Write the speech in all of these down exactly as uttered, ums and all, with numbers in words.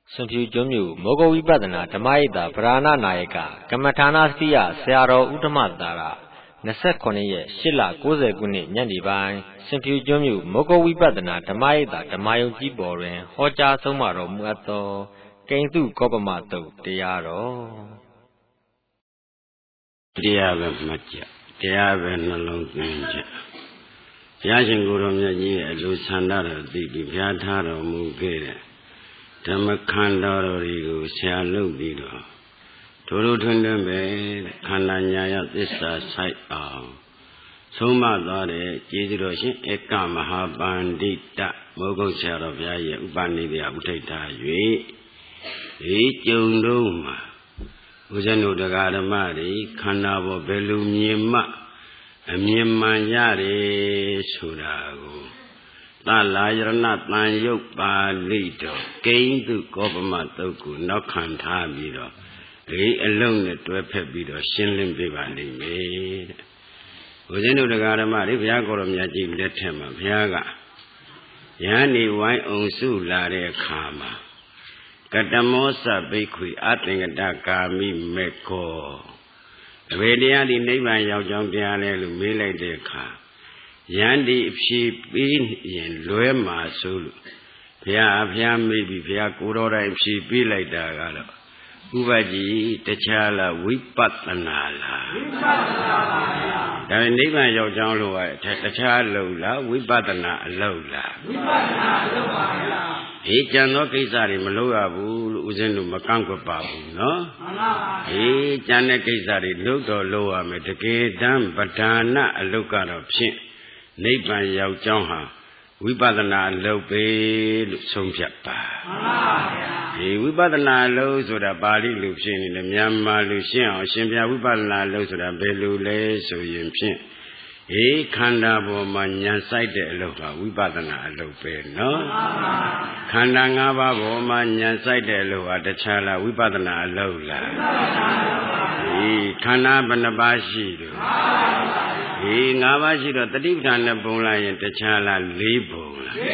Sunfu Jomyu, Mogo Vibadana, Tamaida, Brana Naika, Kamatana Stia, Searo Utamatara, Nasekone, Shilla, Goze Guni, Yandibai, Sunfu Jomyu, Mogo Vibadana, Tamaida, Tamayo Giborin, Hoja Somaro Muato, Kaintu Copamato, Diaro. Diave Matia, Diave Nalong Ninja. Yashin Guru Lusandara, the Viatara Mugere. Tamakanda Rigo, Sialu Bido. Turu Tundambe, Kananya, this side of Soma Dore, Jidroshin, Eka Mahabandita, Mogo Shara Yaya, Ubanidia, Uteta, Ye, Ejunduma, Uzano the Gadamari, Kanabo Belumima, Amimayari, Sudago. Ta la not my yoke by little, gain to government toku, no can't have it. He alone to a pebble, shinling bivali made. Within the Gadama, if Yagoram Yaji let him of Yaga Yani, why on su lare kama? Katamosa bakery, I think a dakami meko. Radia the name I young Diane, Mele de car. Yandi if she be in Luema Sulu. Pia Pia maybe Pia Kurora if she be like Dagalo. Uvaji, Techala, Wipatanala. The name of your John Loa, Techala, Wipatana, Lola. He cannot get Maloa, Uzenu Makanko Babu, no? He cannot get look or lower, Metake, Dam, Batana, a look out of shit. Neighbor Yao Jongha, Wibadana Lope Somjapa. Wibadana Lows with a body Lucien in the Myanmar Lucien, Shimbia Wibadana Lows with a Belule, so Yimshin. E Kandabo Manyan Side Lopa, Wibadana Lope, no? Kandangaba Manyan Side Loa, the Chala, Wibadana Lola. E Kanabanabashido. He Navashi, the deep down the Bola and the Chala Libo.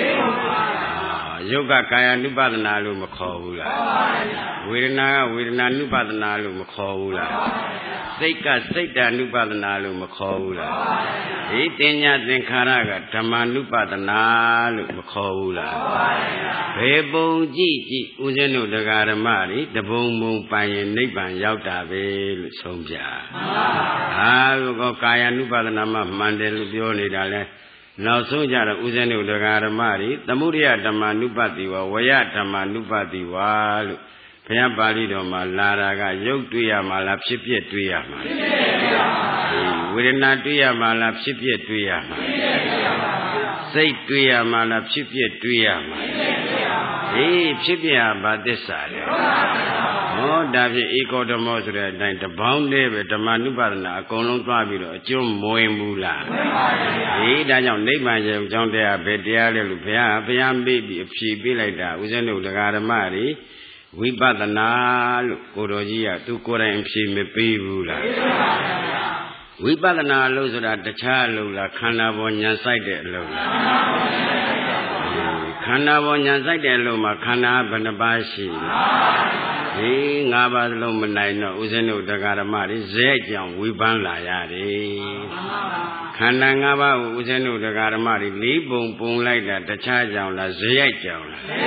Yoga Kaya Nubadanalu Makola. Wirina, Wirina Nubadanalu Makola. Seka Seta Nubadanalu Makola. Etenya Zinkaraga, Tamanubadanalu Makola. Pebo Gigi, Uzeno the Garamari, the Boom by Niban Yauta Vel Sombia. I will go Kaya Nubadanama Mandel Bioni Dale. Now so Jara Uzenu the Garamari, the Muria Tamanubadiwa, Waya Tamanubadiwa, Payabalido Malaraga, Yotuya Malapshipia Tuyama. We did not do ya Malapshipia Tuyama. Say Tuya Malapshipia Tuyama. Hey, Chipia Badesale. Oh, Davi eco the most of the night, the bound with the Manubana, Colon Fabio, Jum Moemula. He died on name John Dea, Bedia, Lupia, Piam baby, if she be like that, with any of the Garamari, we bought the Nal, Korogia, two Kora and she may pay Rula. We bought the Nal, those at the Chalula, Kanavonia side Lola. Kanavonia side Loma, Kana Banabashi. He Nava Lomanino, Uzeno the Garamari, Zejan, Wiban Layari. Kanangava, Uzeno the Garamari, Libum, Boom like that, the Chajan, La Zejan.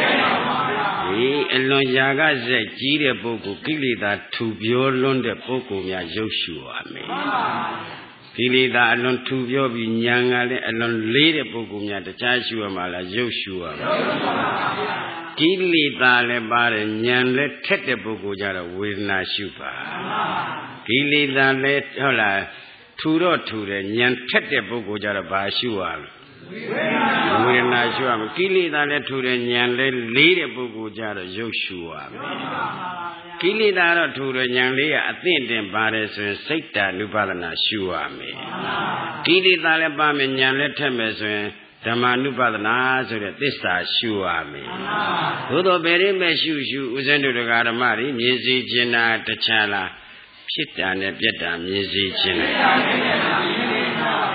He alone Yaga Zeki, Boku, Kili that to Bio Londe Boku, Ya Joshua. Kili that alone to Bio Binyanga, alone Lady Boku, the Chashua Mala Joshua. Kili Dale Bare Nyan let Tete Bogujara with Nashupa. Kili Dale Tola Turo to the Nyan Tete Bogujara Bashua. With Nashua. Kili Dale to the Nyan let Lady Bogujara Joshua. Kili Dara to the Nyan Lea, I think them Bares and Seta Nubala Shua me. Kili Dale Bam and Nyan let Temes. Tamanubadana, so that this are sure me. Todo very meshu, Uzendo the Garamari, Mizi Jina, Tachala, Pita and Pieta, Mizi Jina.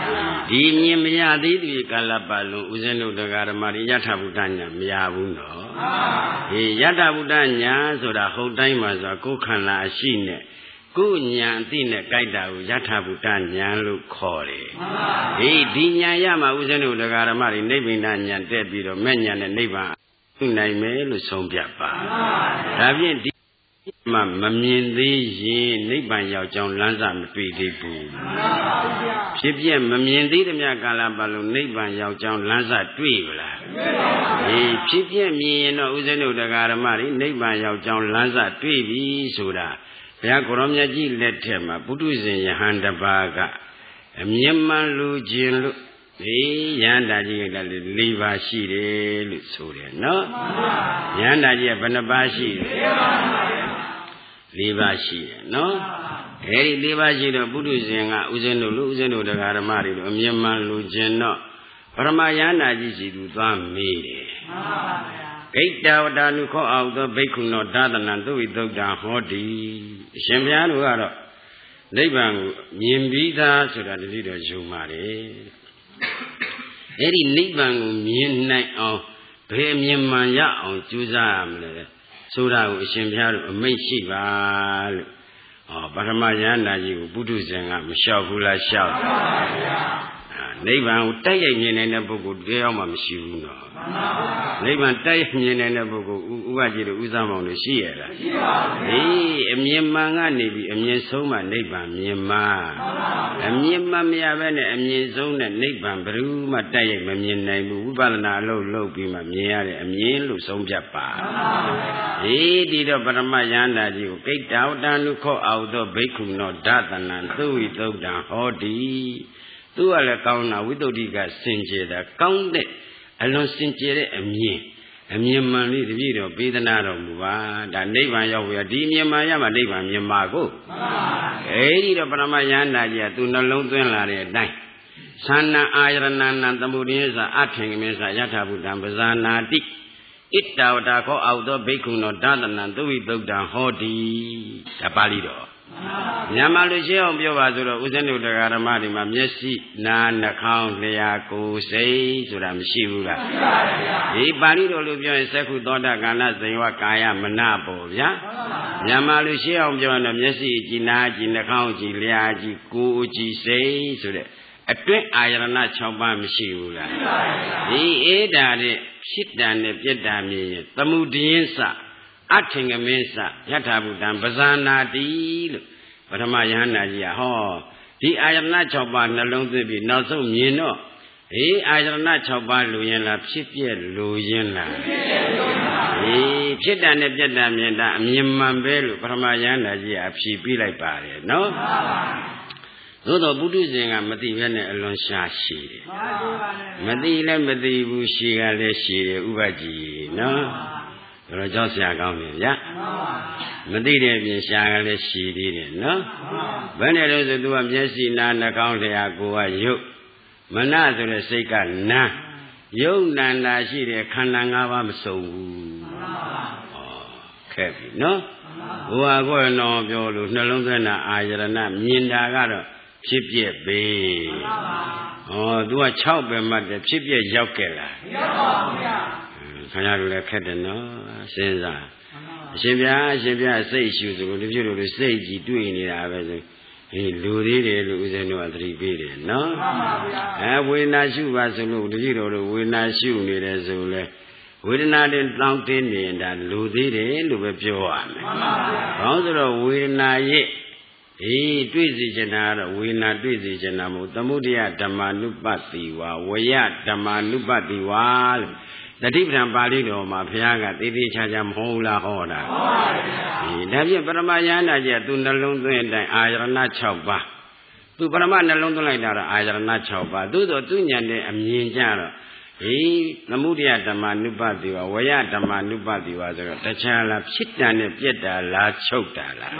ဒီမြင်မရသေးတဲ့ကာလပတ်လုံးဦးဇင်းတို့တရားဓမ္မတွေယထာဘုဒ္ဓညာမရဘူးနော်ဒီယထာဘုဒ္ဓညာဆိုတာဟုတ်တိုင်းမှာဆိုကိုယ်ခန္ဓာအရှိနဲ့ကိုယ်ညာအသိနဲ့ကြိုက်တာကိုယထာဘုဒ္ဓညာလို့ခေါ်တယ်ဒီဒီညာရမှာဦးဇင်းတို့တရားဓမ္မတွေနိဗ္ဗာန်ညာတက်ပြီးတော့မဲ့ညာနဲ့နိဗ္ဗာန်သိနိုင်မယ်လို့ဆုံးဖြတ်ပါဒါဖြင့်ဒီမှာမမြင်သေးရင်နိဗ္ဗာန်ရောက်ကြောင်းလမ်းစာမတွေ့သေးဘူးဖြစ်ပြမမြင်သေးတဲ့မြတ်ကာလပတ်လုံးနိဗ္ဗာန်ရောက်ကြောင်းလမ်းစာတွေ့ဗလားဒီဖြစ်ပြမြင်ရင်တော့ဥစ္စနုတရားဓမ္မတွေနိဗ္ဗာန်ရောက်ကြောင်းလမ်းစာတွေ့ပြီဆိုတာဘုရားကိုရောမြတ်ကြီးလက်ထက်မှာပုထုဇဉ်ယဟန်တစ်ပါးကအမြင်မှန်လူခြင်းလို့ဒီယန္တာကြီးကလည်း၄ပါးရှိတယ်လို့ဆိုတယ်နော်ယန္တာကြီးကဘယ်နှပါးရှိလဲ၄ပါးရှိတယ်နော်အဲဒီ၄ပါးရှိတော့ပုထုဇဉ်ကဥစဉ်တို့လူဥစဉ်တို့တရားဓမ္မတွေတို့အမြင်မှန်လူခြင်းတော့ပရမယန္တာကြီးစီသူသွားမေးတယ်ဂိတ္တဝတ္တနုခောအောက်သောဘိက္ခုနောဒါသနံသုဝိသုဒ္ဓံဟောတိအရှင်ဘုရားတို့ကတော့နိဗ္ဗာန်ကိုမြင်ပြီးသားဆိုတာတတိတော်ယုံပါတယ်အဲ့ဒီနိဗ္ဗာန်ကိုမြင်နိုင်အောင်ဘယ်မြင်မှန်ရအောင်ကြိုးစားရမလဲဆိုတာကိုအရှင်ဘုရားတို့အမိန့်ရှိပါလို့ဟောပထမယန္တာကြီးကိုပုထုဇဉ်ကမလျှောက်ဘူးလားလျှောက်ပါဗျာနိဗ္ဗာန်ကိုတိုက်ရိုက်မြင်နိုင်တဲ့ပုဂ္ဂိုလ်တရားမှမရှိဘူးနော်နိဗ္ဗာန်တိုက်ရိုက်မြင်နိုင်တဲ့ပုဂ္ဂိုလ်ဥပကြီးတို့ဥစ္စာမောင်တို့ရှိရလားရှိပါဘူးဟေးအမြင်မှန်ကနေပြီးအမြင်ဆုံးမှနိဗ္ဗာန်မြင်မှအမြင်မှန်မရဘဲနဲ့အမြင်ဆုံးနဲ့နိဗ္ဗာန်ဘယ်သူမှတိုက်ရိုက်မမြင်နိုင်ဘူးဝိပဿနာအလုပ်လုပ်ပြီးမှမြင်ရတဲ့အမြင်လို့ဆုံးဖြတ်ပါဟေးဒီတော့ပရမယန္တာကြီးကိုကိတ္တဝတ္တနုခောအောက်သောဘိက္ခုနောဒါသနံသုဝိသုဒ္ဓံဟောတိသူကလည်းကောင်းတာဝိတ္တုဒ္ဓိကစင်ကြယ်တာကောင်းတဲ့အလွန်စင်ကြယ်တဲ့အမြင်အမြင်မှန်လေးတပြည့်တော့ပေးသနာတော်မူပါဒါနိဗ္ဗာန်ရောက်ပြီဒီအမြင်မှန်ရမှနိဗ္ဗာန်မြင်ပါကိုအဲဒီတော့ပရမယန္တာကြီးကသူနှလုံးသွင်းလာတဲ့အတိုင်းသန္နအာယရဏနံသမုဒိယသအထင်ကမေသယထာဘုဒ္ဓံပဇာနာတိဣတ္တဝတ္တခောအောက်သောဘိက္ခုနောဒါသနံသုဝိသုဒ္ဓံဟောတိဒါပါဠိတော်မြန်မာလူရှင်းအောင်ပြောပါဆိုတော့ဥစ္စနုတရားဓမ္မတွေမှာမျက်စိနားနှာခေါင်းလျှာကိုယ်စိတ်ဆိုတာမရှိဘူးလားရှိပါဗျာဒီပါဠိတော်လို့ပြောရင်သက္ခုသောတာကာဏဇိဝကာယမနပေါ့ဗျာမြန်မာလူရှင်းအောင်ပြောရင်တော့မျက်စိကြည်နားကြည်နှာခေါင်းကြည်လျှာကြည်ကိုယ်ကြည်စိတ်ဆိုတဲ့အတွင်းအာယရဏ၆ပါးမရှိဘူးလားရှိပါဗျာဒီအေးတာတဲ့ဖြစ်တာနဲ့ပြက်တာမြင်ရင်သမုဒိယင်းစအထင်ကမင်းစယထာဘုဒ္ဓံပဇာနာတိလို့ပထမယဟန္တာကြီးကဟောဒီအာယတနာ၆ပါးနှလုံးသွင်းပြီးနောက်ဆုံးမြင်တော့ဟေးအာယတနာ၆ပါးလူရင်လားဖြစ်ပြက်လူရင်လားဖြစ်ပြက်လူရင်ပါဟေးဖြစ်တာနဲ့ပြက်တာမြင်တာအမြင်မှန်ပဲလို့ပထမယဟန္တာကြီးကအဖြေပေးလိုက်ပါတယ်နော်မှန်ပါသို့တော့ပုထုဇဉ်ကမသိဘဲနဲ့အလွန်ရှားရှိတယ်မသိလည်းမသိဘူးရှိကလည်းရှိတယ်ဥပကြီးနော်ဘယ်လိုကြောက်ဆရာကောင်းနေဗျာမသိတဲ့ပြင်ရှာကလည်းရှိသေးတယ်နော်ဘယ်နဲ့လို့ဆိုသူကမျက်စိနားနှာခေါင်းလျှာကိုယ်ကရုပ်မနဆိုတဲ့စိတ်ကနာယုံနန္တာရှိတဲ့ခန္ဓာ၅ပါးမစုံဘူးဩခဲ့ပြီနော်ဘုရားကောတော်ပြောလို့နှလုံးသွင်းတာအာယရဏမြင်တာကတော့ဖြစ်ပြက်ပဲဩသူက၆ပဲမှတ်တယ်ဖြစ်ပြက်ရောက်ခဲ့လားရောက်ပါဘူးဗျာခင်ဗျားတို့လည်းခက်တယ်နော်စဉ်းစားအရှင်ဘုရားအရှင်ဘုရားစိတ်ရှုဆိုလို့ဒီပြုလို့စိတ်ကြီးတွေ့နေတာပဲဆိုဟေးလူသေးတယ်လို့ဦးဇင်းတို့ကသတိပေးတယ်နော်မှန်ပါဗျာအဲဝေဒနာရှုပါဆိုလို့ဒီပြုလို့ဝေဒနာရှုနေတယ်ဆိုလဲဝေဒနာတင်တောင်းတင်းနေတာလူသေးတယ်လို့ပဲပြောရမယ်မှန်ပါဗျာဘာလို့ဆိုတော့ဝေဒနာရဲ့အေးတွေ့စီချင်တာကတော့ဝေဒနာတွေ့စီချင်တာမဟုတ်သမုဒိယဓမ္မာနုပတ္တိဝါဝယဓမ္မာနုပတ္တိဝါလို့တတိပဌံပါဠိတော်မှာဘုရားကသေသေးချာချာမဟုတ်လားဟောတာဟုတ်ပါဘူးဒါဖြင့်ပရမယန္တာကြီးကသူနှလုံးသွင်းတိုင်းအာယရဏ၆ပါးသူပရမနှလုံးသွင်းလိုက်တာတော့အာယရဏ၆ပါးသို့တော့သူညံတဲ့အမြင်ကြတော့ဟေးသမုဒိယဓမ္မာနုပတ္တိဝါဝယဓမ္မာနုပတ္တိဝါဆိုတော့တခြားလားဖြစ်တာနဲ့ပြက်တာလားချုပ်တာလား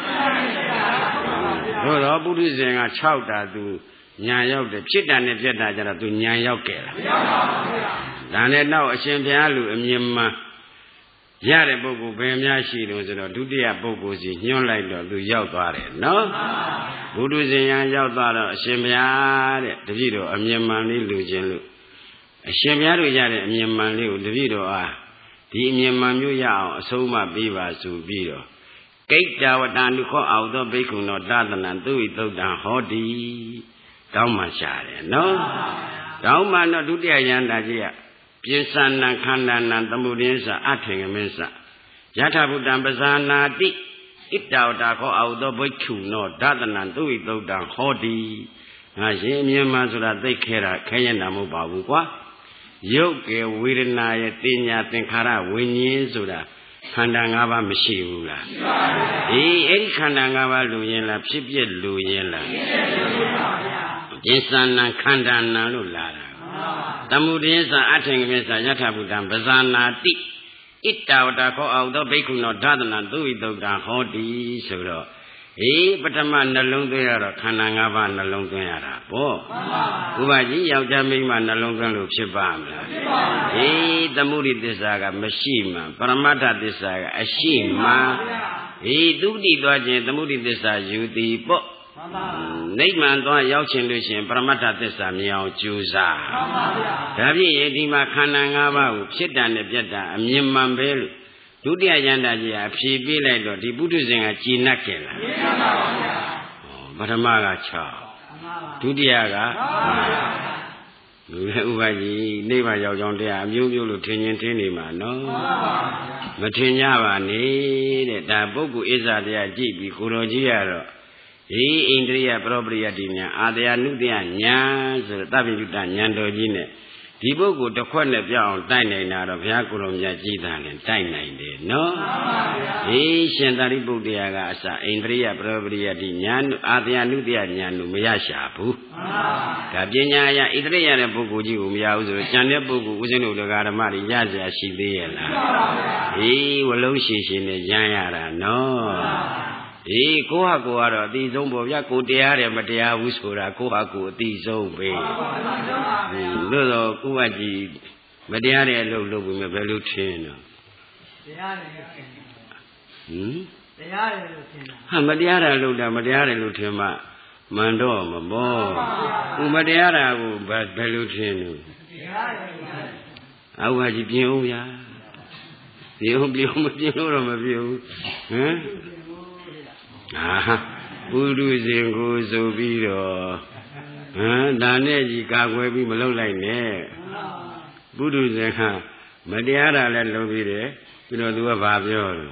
တို့တော့ပုထုဇဉ်က၆တာသူညာရောက်တယ်ဖြစ်တာနဲ့ပြက်တာကြတော့သူညာရောက်ခဲ့လားမရောက်ပါဘူးဗျာဒါနဲ့တော့အရှင်ဘုရားလူအမြင်မှရတဲ့ပုဂ္ဂိုလ်ဘယ်များရှိလို့ဆိုတော့ဒုတိယပုဂ္ဂိုလ်စီညွှန်းလိုက်တော့သူရောက်သွားတယ်နော်ဘုဒ္ဓဇင်ယံရောက်သွားတော့အရှင်ဘုရားတဲ့တပည့်တော်အမြင်မှန်လေးလူချင်းလို့အရှင်ဘုရားတို့ရတဲ့အမြင်မှန်လေးကိုတပည့်တော်အားဒီအမြင်မှန်မျိုးရအောင်အဆုံးအမပေးပါဆိုပြီးတော့ကိတ္တဝတ္တနုခောအောင်သောဘိက္ခုနောတသနံသူဝိသုတ်တံဟောတိတောင်းမှရှာတယ်နော်တောင်းမှတော့ဒုတိယယန္တာကြီးကပြင်စနံခန္ဓာနံသမှုရင်းစအထေငမင်းစယထာဘုတ္တံပဇာနာတိဣတ္တဝတ္တခောအောင်သောဘိက္ခုနောတသနံသူဝိသုတ်တံဟောတိငါရှင်အမြင်မှဆိုတာသိခဲတာခဲရင်တာမဟုတ်ပါဘူးကွာရုပ်ကေဝေဒနာရဲ့တင်ညာသင်္ခါရဝိညာဉ်ဆိုတာခန္ဓာ၅ပါးမရှိဘူးလားရှိပါဘူးအေးအဲ့ဒီခန္ဓာ၅ပါးလူရင်လားဖြစ်ဖြစ်လူရင်လားဖြစ်ဖြစ်လူပါဗျာဉ္စနံခန္ဓာနံလို့လာတာသမုဒိယသအထေငမေသယထာဘုဒ္ဓံပဇာနာတိဣတ္တဝတ္တခောအောင်သောဘိက္ခုနောဓသနာသူဝိသုတ်တံဟောတိဆိုတော့အေးပထမနှလုံးသွင်းရတော့ခန္ဓာ၅ပါးနှလုံးသွင်းရတာပေါ့ဥပကြီးယောက်ျားမိန်းမနှလုံးသွင်းလို့ဖြစ်ပါမလားဖြစ်ပါဘူးအေးသမုဒိသစ္စာကမရှိမှပရမတ္ထသစ္စာကအရှိမှအေးသုတိသွားခြင်းသမုဒိသစ္စာယူသည်ပေါ့နိဗ္ဗာန်သွားရောက်ခြင်းလို့ရှိရင်ပရမတ္ထသစ္စာမြင်အောင်ကြိုးစားဒါဖြင့်ဒီမှာခန္ဓာ၅ပါးကိုဖြစ်တာနဲ့ပြတ်တာအမြင်မှန်ပဲလို့ဒုတိယယန္တာကြီးအဖြေပေးလိုက်တော့ဒီပုထုဇဉ်ကကြည်နပ်ကြလားကြည်နပ်ပါဗျာပထမက၆ဒုတိယကလူရဲ့ဥပကြီးနိဗ္ဗာန်ရောက်ကြောင်းတရားအမျိုးမျိုးလို့ထင်ရင်ထင်နေမှာနော်မထင်ကြပါနဲ့တဲ့ဒါပုဂ္ဂိုလ်ဣဇာတရားကြည့်ပြီးကိုတော်ကြီးကတော့ဒီဣန္ဒြိယပရောပရိယတိညာအာတယနုတယညာဆိုတော့တပ္ပိယတဉာဏ်တော်ကြီးနဲ့ဒီပုဂ္ဂိုလ်တစ်ခွက်နဲ့ပြောင်းအောင်တိုက်နိုင်တာတော့ဘုရားကိုယ်တော်မြတ်ကြည်သာနဲ့တိုက်နိုင်တယ်နော်မှန်ပါဗျာဒီရှင်သာရိပုတ္တရာကအစဣန္ဒြိယပရောပရိယတိညာအာတယနုတယညာတို့မရရှာဘူးမှန်ပါဒါပညာအရဣန္ဒြိယတဲ့ပုဂ္ဂိုလ်ကြီးကိုမရဘူးဆိုတော့ဉာဏ်တဲ့ပုဂ္ဂိုလ်ဦးဇင်းတို့တရားဓမ္မတွေရစရာရှိသေးရဲ့လားမှန်ပါဗျာဒီဝလုံးရှိရှိနဲ့ရမ်းရတာနော်မှန်ပါအေးကိုဟာကိုကတော့အတိဆုံးပေါ့ဗျာကိုတရားတယ်မတရားဘူးဆိုတာကိုဟာကိုအတိဆုံးပဲလို့တော့ကိုကကြီးမတရားတဲ့အလုပ်လုပ်ပြီးမှဘယ်လိုထင်တော့တရားတယ်လို့ထင်ဟမ်တရားတယ်လို့ထင်တာဟာမတရားတာလုပ်တာမတရားတယ်လို့ထင်မှမှန်တော့မပေါ့ဥမတရားတာကိုဘယ်လိုထင်လို့တရားတယ်အောက်ကကြီးပြင်ဦးဗျာပြင်ဦးပြင်ဦးမပြင်လို့တော့မပြင်ဘူးဟမ်အာပုရုဇဉ်ကိုဆိုပြီးတော့ဟမ်ဒါနဲ့ကြီးကာကွယ်ပြီးမလုပ်လိုက်နဲ့ပုရုဇဉ်ကမတရားတာလည်းလုပ်ပြီးတယ်ပြီးတော့သူကဘာပြောလဲ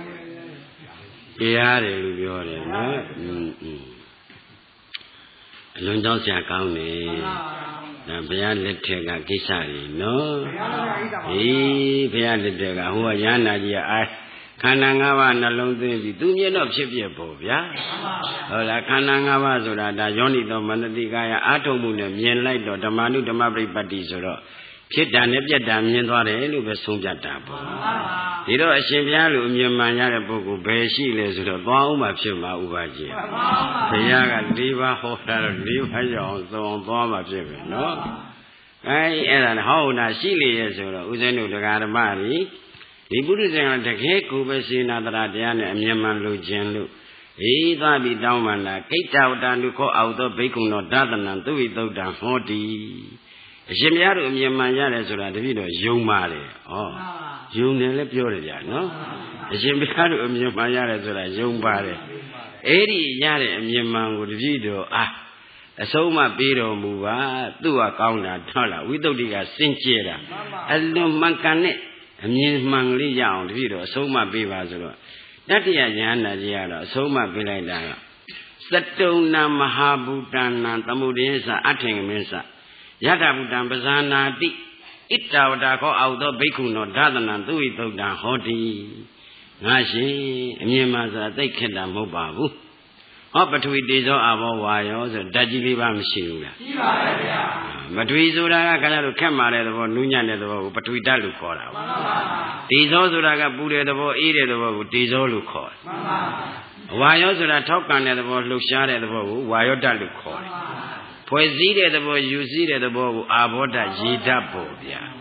တရားတယ်လို့ပြောတယ်နော်อืมอืมအလွန်ကြောက်စရာကောင်းတယ်ဒါဘုရားလက်ထက်ကကိစ္စတွေနော်အေးဘုရားလက်ထက်ကဟိုကရဟန္တာကြီးကအာခန္ဓာ၅ပါးနှလုံးသွင်းပြီးသူမြင်တော့ဖြစ်ဖြစ်ပေါ့ဗျာဟုတ်လားခန္ဓာ၅ပါးဆိုတာဒါယောနိသောမနတိကာယအာထုံမှုနဲ့မြင်လိုက်တော့ဓမ္မနုဓမ္မပရိပတ်တိဆိုတော့ဖြစ်တာနဲ့ပြက်တာမြင်သွားတယ်လို့ပဲဆုံးဖြတ်တာပေါ့ဒီတော့အရှင်ဘုရားလိုအမြင်မှန်ရတဲ့ပုဂ္ဂိုလ်ဘယ်ရှိလဲဆိုတော့သွားအောင်မှဖြစ်မှာဥပါကြီးဘုရားက၄ပါးဟောတာတော့၄ပါးရအောင်သုံးသွားမှဖြစ်ပဲနော်အဲအဲ့ဒါဟောနာရှိလေရဲ့ဆိုတော့ဦးဇင်းတို့တရားဓမ္မတွေဒီပုရိသင်ကတကယ်ကိုပဲစေနာတရာတရားနဲ့အမြင်မှန်လို့ခြင်းလို့အေးသွားပြီးတောင်းပန်လာကိတ္တဝတ္တနုခောအောက်သောဘိက္ခုနောဓသနံသူဝိသုတ်တံဟောတိအရှင်ဘုရားတို့အမြင်မှန်ရတယ်ဆိုတာတပည့်တော်ယုံပါတယ်ဩယုံတယ်လည်းပြောတယ်ဗျာနော်အရှင်ဘုရားတို့အမြင်မှန်ရတယ်ဆိုတာယုံပါတယ်အဲ့ဒီရတဲ့အမြင်မှန်ကိုတပည့်တော်အာအဆုံးမပေးတော်မူပါသူ့ဟာကောင်းတာထောက်လာဝိသုဒ္ဓိကစင်ကြယ်တာအလွန်မှန်ကန်တဲ့အမြင်မှန်လေးရအောင်တပည့်တော်အဆုံးမပေးပါဆိုတော့တတ္တယဉာဏ်နာကြီးကတော့အဆုံးမပေးလိုက်တာကသတုံနာမဟာဘူတနာသမုဒိယသအထေငမင်းသယထာဘူတံပဇာနာတိဣတ္တဝတ္တခောအောက်သောဘိက္ခုနောဓသနံသူဝိသုတ်တံဟောတိငါရှင်အမြင်မှဆိုတာသိခက်တာမဟုတ်ပါဘူးဟောပထဝီတေဇောအဘောဝါယောဆိုဓာတ်ကြီးလေးပါမရှိဘူးလားရှိပါရဲ့ဗျာပထဝီဆိုတာကခဏလို့ခက်မာတဲ့သဘောနူးညံ့တဲ့သဘောကိုပထဝီဓာတ်လို့ခေါ်တာပါမှန်ပါပါတေဇောဆိုတာကပူတဲ့သဘောအေးတဲ့သဘောကိုတေဇောလို့ခေါ်တယ်မှန်ပါပါဝါယောဆိုတာထောက်ကန်တဲ့သဘောလှုပ်ရှားတဲ့သဘောကိုဝါယောဓာတ်လို့ခေါ်တယ်ဖွဲ့စည်းတဲ့သဘောယူစည်းတဲ့သဘောကိုအာဘောဓာတ်ရေဓာတ်ပေါ့ဗျာ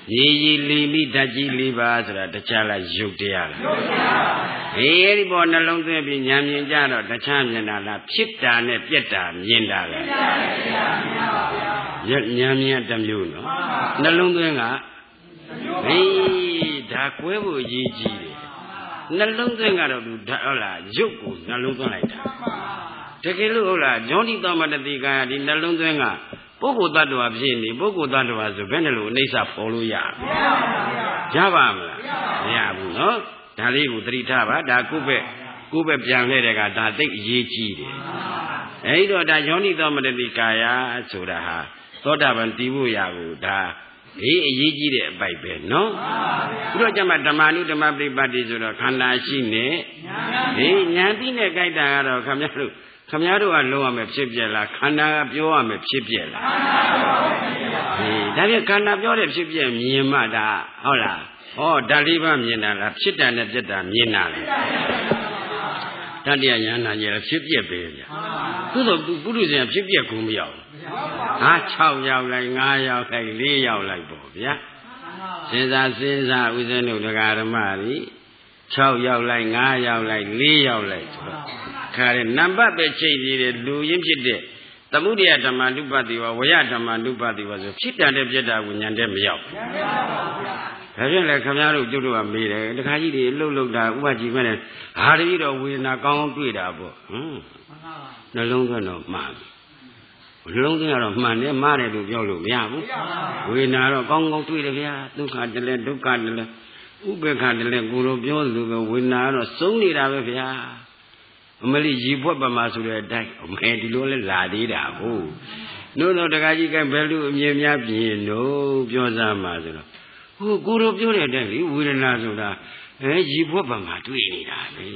ရေကြီးလီမိဓာတ်ကြီးလေးပါဆိုတာတခြားလားရုပ်တရားလားအေးအဲ့ဒီပေါ်နှလုံးသွင်းပြီးဉာဏ်မြင်ကြတော့တခြားမြင်တာလားဖြစ်တာနဲ့ပြက်တာမြင်တာလားဉာဏ်မြင်တစ်မျိုးနော်နှလုံးသွင်းကအေးဒါကွဲဖို့အရေးကြီးတယ်နှလုံးသွင်းကတော့သူဟုတ်လားရုပ်ကိုနှလုံးသွင်းလိုက်တာတကယ်လို့ဟုတ်လားဂျောတိသမတတိကာယဒီနှလုံးသွင်းကပုဂ္ဂိုလ်တ attva ဖြစ်နေပုဂ္ဂိုလ်တ attva ဆိုဘယ်နဲ့လို့အိဋ္ဌဖော်လို့ရမရပါမလားမရဘူးနော်ဒါလေးကိုသတိထားပါဒါကိုယ့်ဘက်ကိုယ့်ဘက်ပြန်လှည့်တဲ့ကဒါသိအရေးကြီးတယ်အဲဒီတော့ဒါယောနိသမတတိကာယဆိုတာဟာသောတာပန်တည်ဖို့ရကိုဒါဒီအရေးကြီးတဲ့အပိုက်ပဲနော်ပြီးတော့ကျမှဓမ္မနုဓမ္မပရိပတ်တိဆိုတော့ခန္ဓာရှိနေဒီဉာဏ်သိနဲ့ကြိုက်တာကတော့ခမရတို့ခမရတို့ကလုံးရမယ်ဖြစ်ပြက်လားခန္ဓာကပြောရမယ်ဖြစ်ပြက်လားဒီဒါပြခန္ဓာပြောတဲ့ဖြစ်ပြက်မြင်မှဒါဟုတ်လားဟောဓာတ်လေးပါမြင်တာလားဖြစ်တာနဲ့ပြက်တာမြင်တာလေတတ္တယဉာဏ်နာကျဖြစ်ပြက်ပဲဗျာသို့တော့ပုရုဇဉ်ဖြစ်ပြက်ကိုမရောက်ဟာ၆ရောက်လိုက်၅ရောက်လိုက်၄ရောက်လိုက်ပေါ့ဗျာစဉ်းစားစဉ်းစားဥစဉ်တို့တရားဓမ္မကြီး၆ရောက်လိုက်၅ရောက်လိုက်၄ရောက်လိုက်ဆိုတော့ခါတဲ့နံပါတ်ပဲချိန်ပြီးတယ်လူရင်းဖြစ်တဲ့သမုဒယဓမ္မနုပတိဝဝယဓမ္မနုပတိဝဆိုဖြစ်တာတဲ့ပြက်တာကိုဉာဏ်တဲ့မရောက်ဘူးဒါဖြင့်လေခင်ဗျားတို့ကျုပ်တို့ကမေးတယ်တခါကြီးတွေလှုပ်လှုပ်တာဥပကြီးမဲ့နဲ့ဟာတကြီးတော့ဝေဒနာကောင်းတွေ့တာပေါ့ဟွန်းနှလုံးသွင်းတော့မှန်နှလုံးသွင်းရတော့မှန်တယ်မှားတယ်လို့ပြောလို့မရဘူးဝေဒနာတော့ကောင်းကောင်းတွေ့တယ်ဗျာဒုက္ခတလည်းဒုက္ခတလည်းဥပေက္ခတလည်းကိုယ်လိုပြောလို့ပဲဝေဒနာကတော့စုံနေတာပဲဗျာအမလီရီပွက်ပမာဆိုတဲ့အတိုင်းအမေဒီလိုလဲလာသေးတာဟုတ်တို့တော့တခါကြီးကဘယ်လိုအမြင်များပြင်လို့ပြောစားမှာဆိုတော့ဟိုကိုယ်လိုပြောတဲ့အတိုင်းလေဝေဒနာဆိုတာအဲရီပွက်ပမာတွေ့နေတာပဲ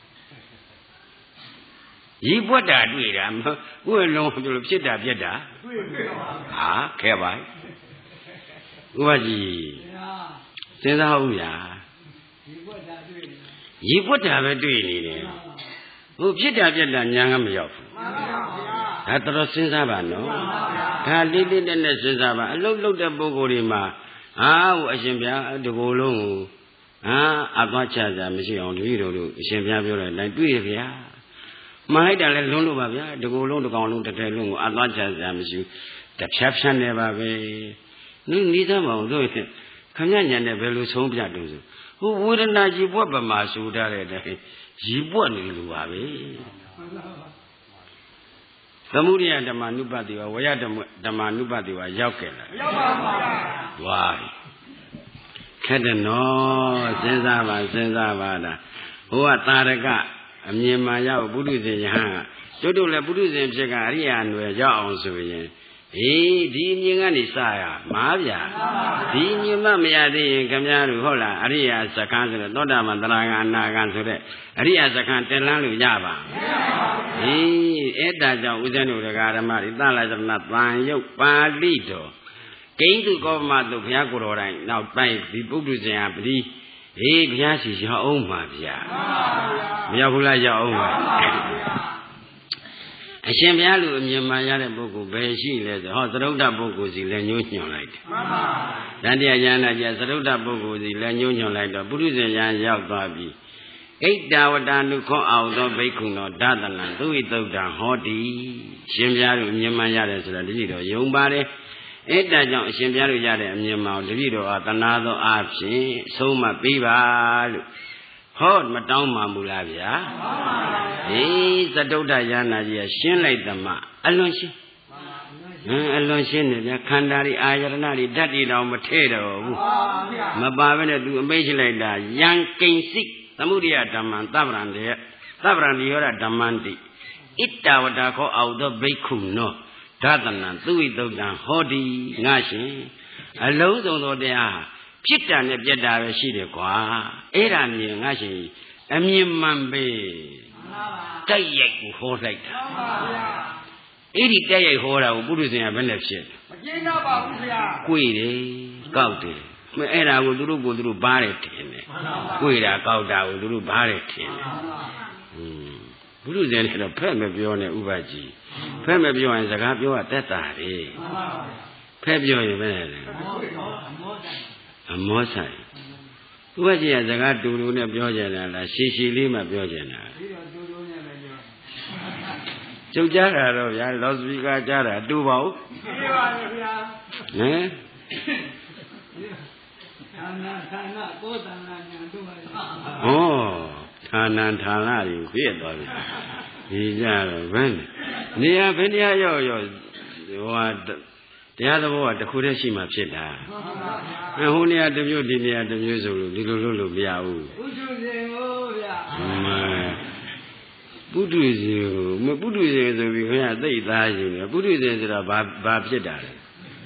ရီပွက်တာတွေ့တာဥယလုံးပြောလို့ဖြစ်တာပြက်တာတွေ့ပြီဟာခဲပါဥပကြီးစဉ်းစားဦးဗျာရီပွက်တာတွေ့နေရီပွက်တာပဲတွေ့နေတယ်ဟိုဖြစ်တာပြက်တာညာကမရောက်ဘူးမှန်ပါဗျာဒါတော်စဉ်းစားပါနော်မှန်ပါဗျာဒါလေးလေးနဲ့နဲ့စဉ်းစားပါအလုတ်လုတ်တဲ့ပုဂ္ဂိုလ်တွေမှာအာဟိုအရှင်ဗျာတကိုယ်လုံးကိုအာအသွားချကြမရှိအောင်တပည့်တော်တို့အရှင်ဗျာပြောတဲ့အတိုင်းတွေ့ရဗျာမှန်လိုက်တာလဲလွန်းလို့ပါဗျာတကိုယ်လုံးတစ်ကောင်လုံးတစ်ထည်လုံးကိုအသွားချကြမရှိဘူးတဖြတ်ဖြတ်နေပါပဲနင်းနီးသားမအောင်တို့ခမညံ့တဲ့ဘယ်လိုဆုံးပြတုံးဆိုဟိုဝေဒနာကြီးပွက်ပမာရှူထားတဲ့အတိုင်းရီပွက်နေလို့ပါပဲသမုဒယဓမ္မနုပတိဝဝယဓမ္မဓမ္မနုပတိဝရောက်ခဲ့လားရောက်ပါပါဘွာခက်တယ်နော်စဉ်းစားပါစဉ်းစားပါလားဟိုကတာရကအမြင်မှရောက်ပုထုဇဉ်ယဟန်ကတို့တို့လည်းပုထုဇဉ်ဖြစ်ကအရိယာနွယ်ရောက်အောင်ဆိုရင်အေးဒီအမြင်ကနေစရမှာဗျာဒီအမြင်မှမရသေးရင်ခင်ဗျားတို့ဟုတ်လားအရိယာစကံဆိုတဲ့သောတာပန်တရာဂအနာဂံဆိုတဲ့အရိယာစကံတင်လန်းလို့ရပါမလားအေးအဲ့ဒါကြောင့်ဥစဉ်တို့တရားဓမ္မတွေသလဇမနသံယုတ်ပါဠိတော်ဂိဉ္စုကောမတုဘုရားကိုယ်တော်တိုင်နောက်ပိုင်းဒီပုဂ္ဂိုလ်ဇင်ဟာပတိဟေးဘုရားရှိရောက်အောင်ပါဗျာမရောက်ဘူးလားရောက်အောင်ပါအရှင်ဘုရားလူအမြင်မှန်ရတဲ့ပုဂ္ဂိုလ်ဘယ်ရှိလဲဆိုဟောသရုပ်တပုဂ္ဂိုလ်စီလည်းညှိုးညွှန်လိုက်တယ်မှန်ပါတန်တရားဉာဏ်နဲ့ကျသရုပ်တပုဂ္ဂိုလ်စီလည်းညှိုးညွှန်လိုက်တော့ပုရိသေဉာဏ်ရောက်သွားပြီဣတ္တဝတ္တနုခောအောင်သောဘိက္ခုနောဒသနံသူဝိသုဒ္ဓံဟောတိရှင်ဘုရားလူအမြင်မှန်ရတယ်ဆိုတာတတိတော်ယုံပါတယ်အဲ့ဒါကြောင့်အရှင်ဘုရားတို့ရတဲ့အမြင်မှန်တတိတော်ဟာတနာသောအဖြစ်ဆုံးမပေးပါလို့ဟောမတောင်းမှမူလားဗျာအေးသတုဒ္ဓယာနာကြီးကရှင်းလိုက်သမှအလွန်ရှင်းဟမ်အလွန်ရှင်းတယ်ဗျာခန္ဓာတွေအာယတနာတွေဓာတ်တွေတောင်မထဲ့တော့ဘူးမပါဘဲနဲ့သူအမိတ်ရှိလိုက်တာယံကိဉ္စိသမုဒိယဓမ္မံသဗ္ဗရံတေသဗ္ဗရံဒီရောဓမ္မန္တိဣတ္တဝတ္တခောအောက်သောဘိက္ခုနောဒသနံသူဝိသုဒ္ဓံဟောတိငါရှင်အလုံးစုံသောတရားဖြစ်တာနဲ့ပြက်တာပဲရှိတယ်ကွာအဲ့ဒါမြင်ငါရှင်အမြင်မှန်ပဲတိုက်ရိုက်ကိုဟောလိုက်တာအဲ့ဒီတိုက်ရိုက်ဟောတာကိုပုရိသေကဘယ်နဲ့ဖြစ်မကျင်းတော့ပါဘူးဗျာကြွေတယ်ကောက်တယ်မအဲ့ဒါကိုသူတို့ကိုသူတို့ဘားတယ်ထင်တယ်ကြွေတာကောက်တာကိုသူတို့ဘားတယ်ထင်တယ်ဟွန်းပုရိသေလည်းတော့ဖက်မပြောနဲ့ဥပကြီးဖက်မပြောရင်စကားပြောရတတ်တာလေဖက်ပြောရင်ဘယ်နဲ့လဲဟအမောဆိုင်ဥပကြီးကစကားတူတူနဲ့ပြောကြတာလားရှည်ရှည်လေးမှပြောကြတာကျုပ်ကြားတာတော့ဗျာလော့စပီကာကြားတာတူပါဦးတူပါဗျာဟမ်ဌာနဌာနကိုယ်ဌာနညာတို့ပါဩဌာနဌာနတွေပြည့်သွားပြီဒီကြတော့ဘယ်နေရာဘယ်နေရာရောက်ရောက်ဟိုဟာတရားသဘောကတစ်ခုတည်းရှိမှဖြစ်တာအဲဟိုနေရာတစ်မျိုးဒီနေရာတစ်မျိုးဆိုလို့ဒီလိုလုပ်လို့မရဘူးပုထုဇဉ်ကိုဗျာပုထုဇဉ်ကိုမပုထုဇဉ်ဆိုပြီးခင်ဗျာသိသားရှင်တယ်ပုထုဇဉ်ဆိုတာဘာဘာဖြစ်တာလဲ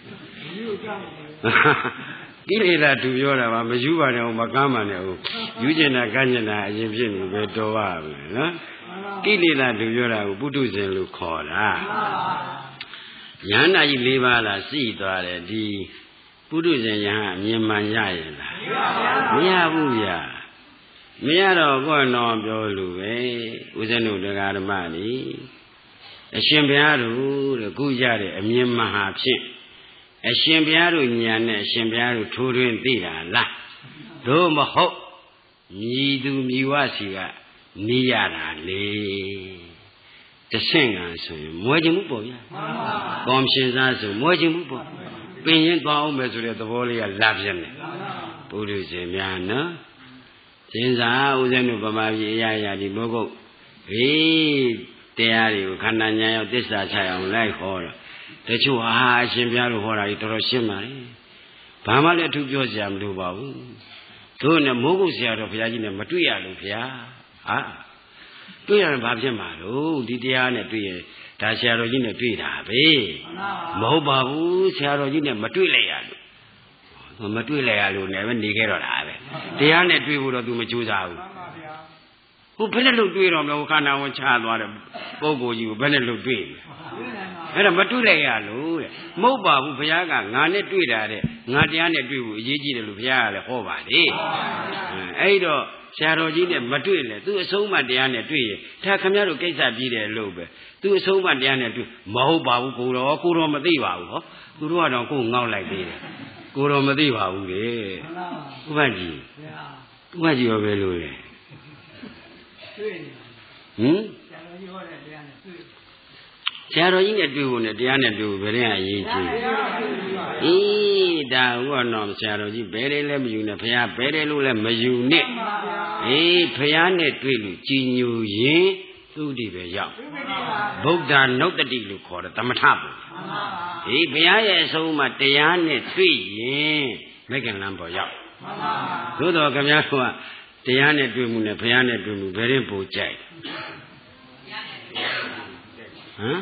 ကိလေသာသူပြောတာပါမယူပါနဲ့မကမ်းပါနဲ့ဟုတ်ယူကျင်တာကမ်းကျင်တာအရင်ဖြစ်နေပဲတော်ပါမယ်နော်ကိလေသာသူပြောတာကိုပုထုဇဉ်လို့ခေါ်တာယန္တာကြီး၄ပါးလားစီသွားတယ်ဒီပုထုဇဉ်ယဟန်အမြင်မှန်ရရဲ့လားမရဘူးဗျာမရတော့ကောတော့ပြောလို့ပဲဦးဇင်းတို့တရားဓမ္မနီအရှင်ဘုရားတို့တဲ့ခုရတဲ့အမြင်မှန်ဟာဖြင့်အရှင်ဘုရားတို့ညာနဲ့အရှင်ဘုရားတို့ထိုးထွင်းသိတာလားတို့မဟုတ်မြည်သူမြည်ဝစီကနေရတာလေတဆင့်ကဆိုရင်မွဲခြင်းမှုပေါ့ဗျာကောင်းရှင်စားဆိုမွဲခြင်းမှုပေါ့ပင်ရင်သွားအောင်မယ်ဆိုတဲ့သဘောလေးကလာပြည့်နေပုရိသေများနော်ရှင်သာဦးဇင်းတို့ဗမာပြည်အရာရာဒီမိုးကုတ်ဟေးတရားတွေကိုခန္ဓာညာရောက်သစ္စာချအောင်လိုက်ဟောတာတချို့ဟာအရှင်ဘုရားတို့ဟောတာကြီးတော်တော်ရှင်းပါလေဘာမှလည်းအထူးပြောစရာမလိုပါဘူးတို့နဲ့မိုးကုတ်ဆရာတော်ဘုရားကြီးနဲ့မတွေ့ရလို့ဘုရားဟာတွေ့ရရင်ဘာဖြစ်မှာလို့ဒီတရားနဲ့တွေ့ရင်ဒါဆရာတော်ကြီးနဲ့တွေ့တာပဲမဟုတ်ပါဘူးဆရာတော်ကြီးနဲ့မတွေ့လိုက်ရလို့မတွေ့လိုက်ရလို့လည်းပဲနေခဲ့တော့တာပဲတရားနဲ့တွေ့ဖို့တော့ तू မကြိုးစားဘူးဟိုဘယ်နဲ့လို့တွေ့တော့မလို့ခန္ဓာဝင်ချသွားတဲ့ပုဂ္ဂိုလ်ကြီးကိုဘယ်နဲ့လို့တွေ့လဲအဲ့ဒါမတွေ့လိုက်ရလို့တဲ့မဟုတ်ပါဘူးဘုရားကငါနဲ့တွေ့တာတဲ့ငါတရားနဲ့တွေ့ဖို့အရေးကြီးတယ်လို့ဘုရားကလည်းဟောပါလေအဲ့တော့ဆရာတော်ကြီးနဲ့မတွေ့လေသူအဆုံးမတရားနဲ့တွေ့ရင်ဒါခမရတို့ကိစ္စပြီးတယ်လို့ပဲသူအဆုံးမတရားနဲ့တွေ့မဟုတ်ပါဘူးကိုတော်ကိုတော်မသိပါဘူးဟောသူတို့ကတော့ကိုယ်ငေါက်လိုက်သေးတယ်ကိုတော်မသိပါဘူးလေဥပကြီးဥပကြီးရောပဲလို့လေတွေ့နေဟင်ဆရာတော်ကြီးဟောတဲ့တရားနဲ့တွေ့ဆရာတော်ကြီးနဲ့တွေ့ဖို့နဲ့တရားနဲ့တွေ့ဖို့ဘယ်ရင်အရေးကြီးအေးဒါဥပတော်ဆရာတော်ကြီးဘယ်တယ်လဲမယူနဲ့ဘုရားဘယ်တယ်လို့လဲမယူနဲ့အေးဘုရားနဲ့တွေ့လို့ကြည်ညိုရင်သုတိပဲရောက်ဗုဒ္ဓနုတ္တိလို့ခေါ်တယ်သမထဘုရားအေးဘုရားရဲ့အဆုံးမှာတရားနဲ့တွေ့ရင်မိက္ကလံပေါ်ရောက်သို့တော်ခင်ဗျားတို့ကတရားနဲ့တွေ့မှုနဲ့ဘုရားနဲ့တွေ့မှုဘယ်ရင်ပိုကြိုက်ဟမ်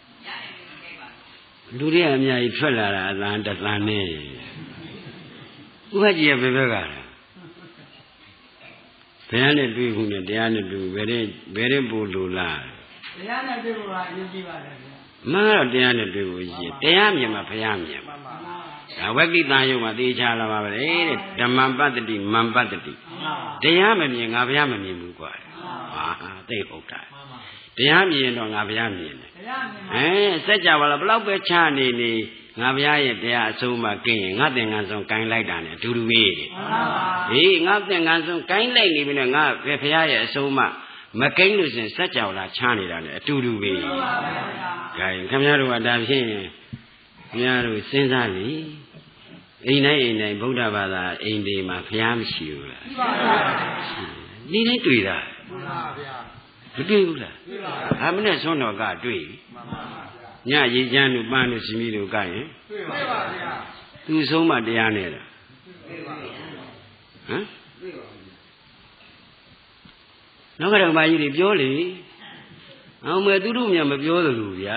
လူတွေအများကြီးထွက်လာတာအလံတသံနဲ့ဥပကြီးရဲ့ဘယ်ဘက်ကလဲဘုရားနဲ့တွေ့မှုနဲ့တရားနဲ့တွေ့ဘယ်ရင်ဘယ်ရင်ပိုလိုလားတရားနဲ့တွေ့ဖို့ကအရေးကြီးပါတယ်ဗျာမှန်တော့တရားနဲ့တွေ့ဖို့ကြီးတရားမြင်မှာဘုရားမြင်မှာဒါဝကိတံယုံမှာသိချလာပါပဲတဲ့ဓမ္မပတ္တိမံပတ္တိတရားမမြင်ငါဘုရားမမြင်ဘူးကွာဟာသိဟုတ်တာတရားမြင်တော့ငါဘုရားမြင်တယ်အဲစัจ java လားဘလောက်ပဲချနေနေငါဘုရားရဲ့တရားအဆုံးမှกินရင်ငါသင်္ကန်းဆုံးကိုင်းလိုက်တာနဲ့အတူတူပဲတဲ့ဟေးငါသင်္ကန်းဆုံးကိုင်းလိုက်နေပြီနဲ့ငါဘုရားရဲ့အဆုံးမှမကိန်းလို့ရှင်စัจ java လားချနေတာနဲ့အတူတူပဲခိုင်းခင်ဗျားတို့ကဒါဖြင့်ခင်ဗျားတို့စဉ်းစားလေအိမ်တိုင်းအိမ်တိုင်းဗုဒ္ဓဘာသာအိမ်တွေမှာဘုရားမရှိဘူးလားရှိပါဘူးနေတိုင်းတွေ့တာမှန်ပါဗျာမတွေ့ဘူးလားဒါမနဲ့ဆွမ်းတော်ကတွေ့ညရေချမ်းတို့ပန်းတို့ရှင်မီတို့ကရင်တွေ့ပါဗျာသူဆုံးမတရားနဲ့လားတွေ့ပါဗျာဟမ်တွေ့ပါဘူးနောက်ကဓမ္မကြီးတွေပြောလေအောင်မဲ့သူတို့မြတ်မပြောသလိုဗျာ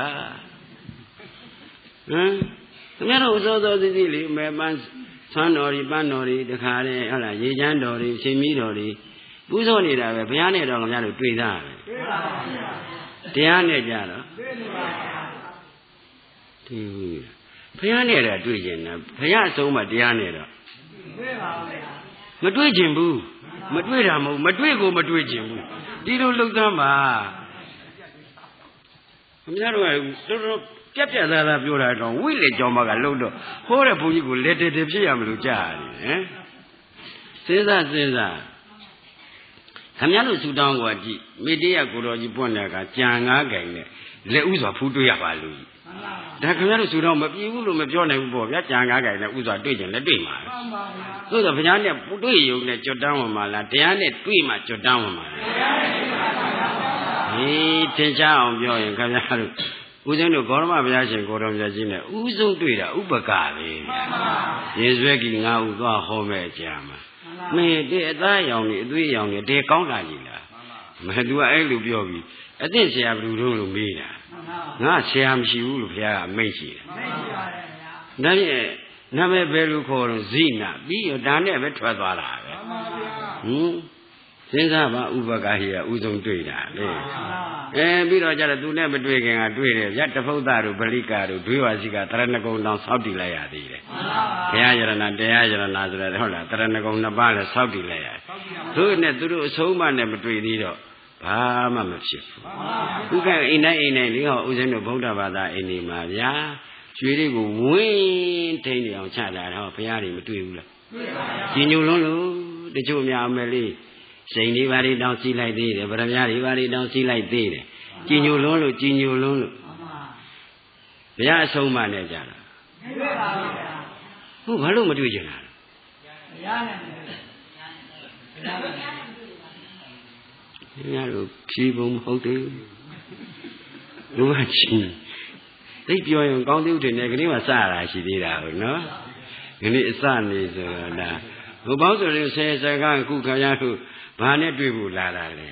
ဟမ်ခင်ဗျားတို့စောစောစီးစီးလေးမဲပန်းဆွမ်းတော်တွေပန်းတော်တွေတခါတည်းဟုတ်လားရေချမ်းတော်တွေရှင်မီတော်တွေပူဇော်နေတာပဲဘုရားနဲ့တော့ခင်ဗျားတို့တွေ့သားပဲတွေ့ပါဗျာတရားနဲ့ကြတော့တွေ့နေပါဗျာဒီဘုရားနဲ့တော့တွေ့ကျင်တယ်ဘုရားအဆုံးမှတရားနဲ့တော့တွေ့ပါဗျာမတွေ့ကျင်ဘူးမတွေ့တာမဟုတ်မတွေ့ကိုမတွေ့ကျင်ဘူးဒီလိုလှုပ်သမ်းပါခင်ဗျားတို့ကတော်တော်ပြက်ပြက်သားသားပြောတာတော့ဝိလေကြောင့်မကလုံးတော့ဟောတဲ့ဘုန်းကြီးကိုလက်တည်းတည်းဖြစ်ရမလို့ကြားရတယ်ဟင်စဉ်းစားစဉ်းစားခင်ဗျားတို့ဆူတောင်းကွာကြည့်မေတ္တရကိုတော်ကြီးပွင့်တဲ့အခါကြံငါးကြိမ်နဲ့လက်ဥစွာဖူးတွေ့ရပါလို့ဒါခင်ဗျားတို့ဆူတောင်းမပြေဘူးလို့မပြောနိုင်ဘူးပေါ့ဗျာကြံငါးကြိမ်နဲ့ဥစွာတွေ့ကြလက်တွေ့မှာသို့တော့ဘုရားနဲ့တွေ့ရုံနဲ့ကြွတန်းဝင်မှာလားတရားနဲ့တွေ့မှကြွတန်းဝင်မှာလားဟေးသင်္ချာအောင်ပြောရင်ခင်ဗျားတို့ဦးဇင်းတို့ဂေါရမဘုရားရှင်ကိုတော်မြတ်ကြီးနဲ့ဥဆုံးတွေ့တာဥပကပဲရေဆွဲကြီးငါဥသွားဟောမဲ့ကြာမှာမင်းတဲ့အသားရောင်နေအသွေးရောင်နေတဲကောင်းတာကြီးလားမသူကအဲ့လိုပြောပြီးအသင့်ဆရာဘယ်လိုလုပ်လို့မေးတာငါဆရာမရှိဘူးလို့ဘုရားကမိတ်ရှိတယ်ဒါဖြင့်နာမည်ဘယ်လိုခေါ်တော့ဇိနာပြီးတော့ဒါနဲ့ပဲထွက်သွားတာပဲဟင်စဉ်းစားပါဥပကဟိယဥဆုံးတွေ့တာလေအဲပြီးတော့ကျတော့သူနဲ့မတွေ့ခင်ကတွေ့တယ်ဗျတဖုဒ္ဒတို့ဗလိကာတို့ဒွေဝါစီကတရဏဂုံတောင်စောက်တည်လိုက်ရသေးတယ်ဘုရားယရဏတရားယရဏဆိုတဲ့ဟုတ်လားတရဏဂုံနှစ်ပါးလည်းစောက်တည်လိုက်ရတို့နဲ့သူတို့အဆုံးမနဲ့မတွေ့သေးတော့ဘာမှမဖြစ်ဘူးဥက္ကအိမ်တိုင်းအိမ်တိုင်းလေးဟောဥစဉ်တို့ဗုဒ္ဓဘာသာအိမ်ဒီမှာဗျာကျွေးလေးကိုဝင်းထိန်နေအောင်ချတာတော့ဘုရားတွေမတွေ့ဘူးလားတွေ့ပါဘူးကြီးညိုလွန်းလို့တချို့များအမယ်လေးစိန်လေးပါးတွေတောင်းစီးလိုက်သေးတယ်ဗရမ ्या တွေပါးတွေတောင်းစီးလိုက်သေးတယ်ကြီးညိုလွန်းလို့ကြီးညိုလွန်းလို့ဘုရားအဆုံးမနဲ့ကြတာမတွေ့ပါဘူးဗျာဟုတ်ဘာလို့မတွေ့ကြတာလဲဘုရားနဲ့ဘုရားဘုရားတို့ဖြေဖို့မဟုတ်သေးဘူးလူကချင်းသိပြောရင်ကောင်းသေးတယ်နဲ့ခဏမှစရတာရှိသေးတာဟုတ်နော်ခဏအစနေဆိုတော့ဒါဘုဘောင်းဆိုရင်ဆယ်ဆယ်ကခုခရတို့ဘာနဲ့တွေ့ဖို့လာတာလဲ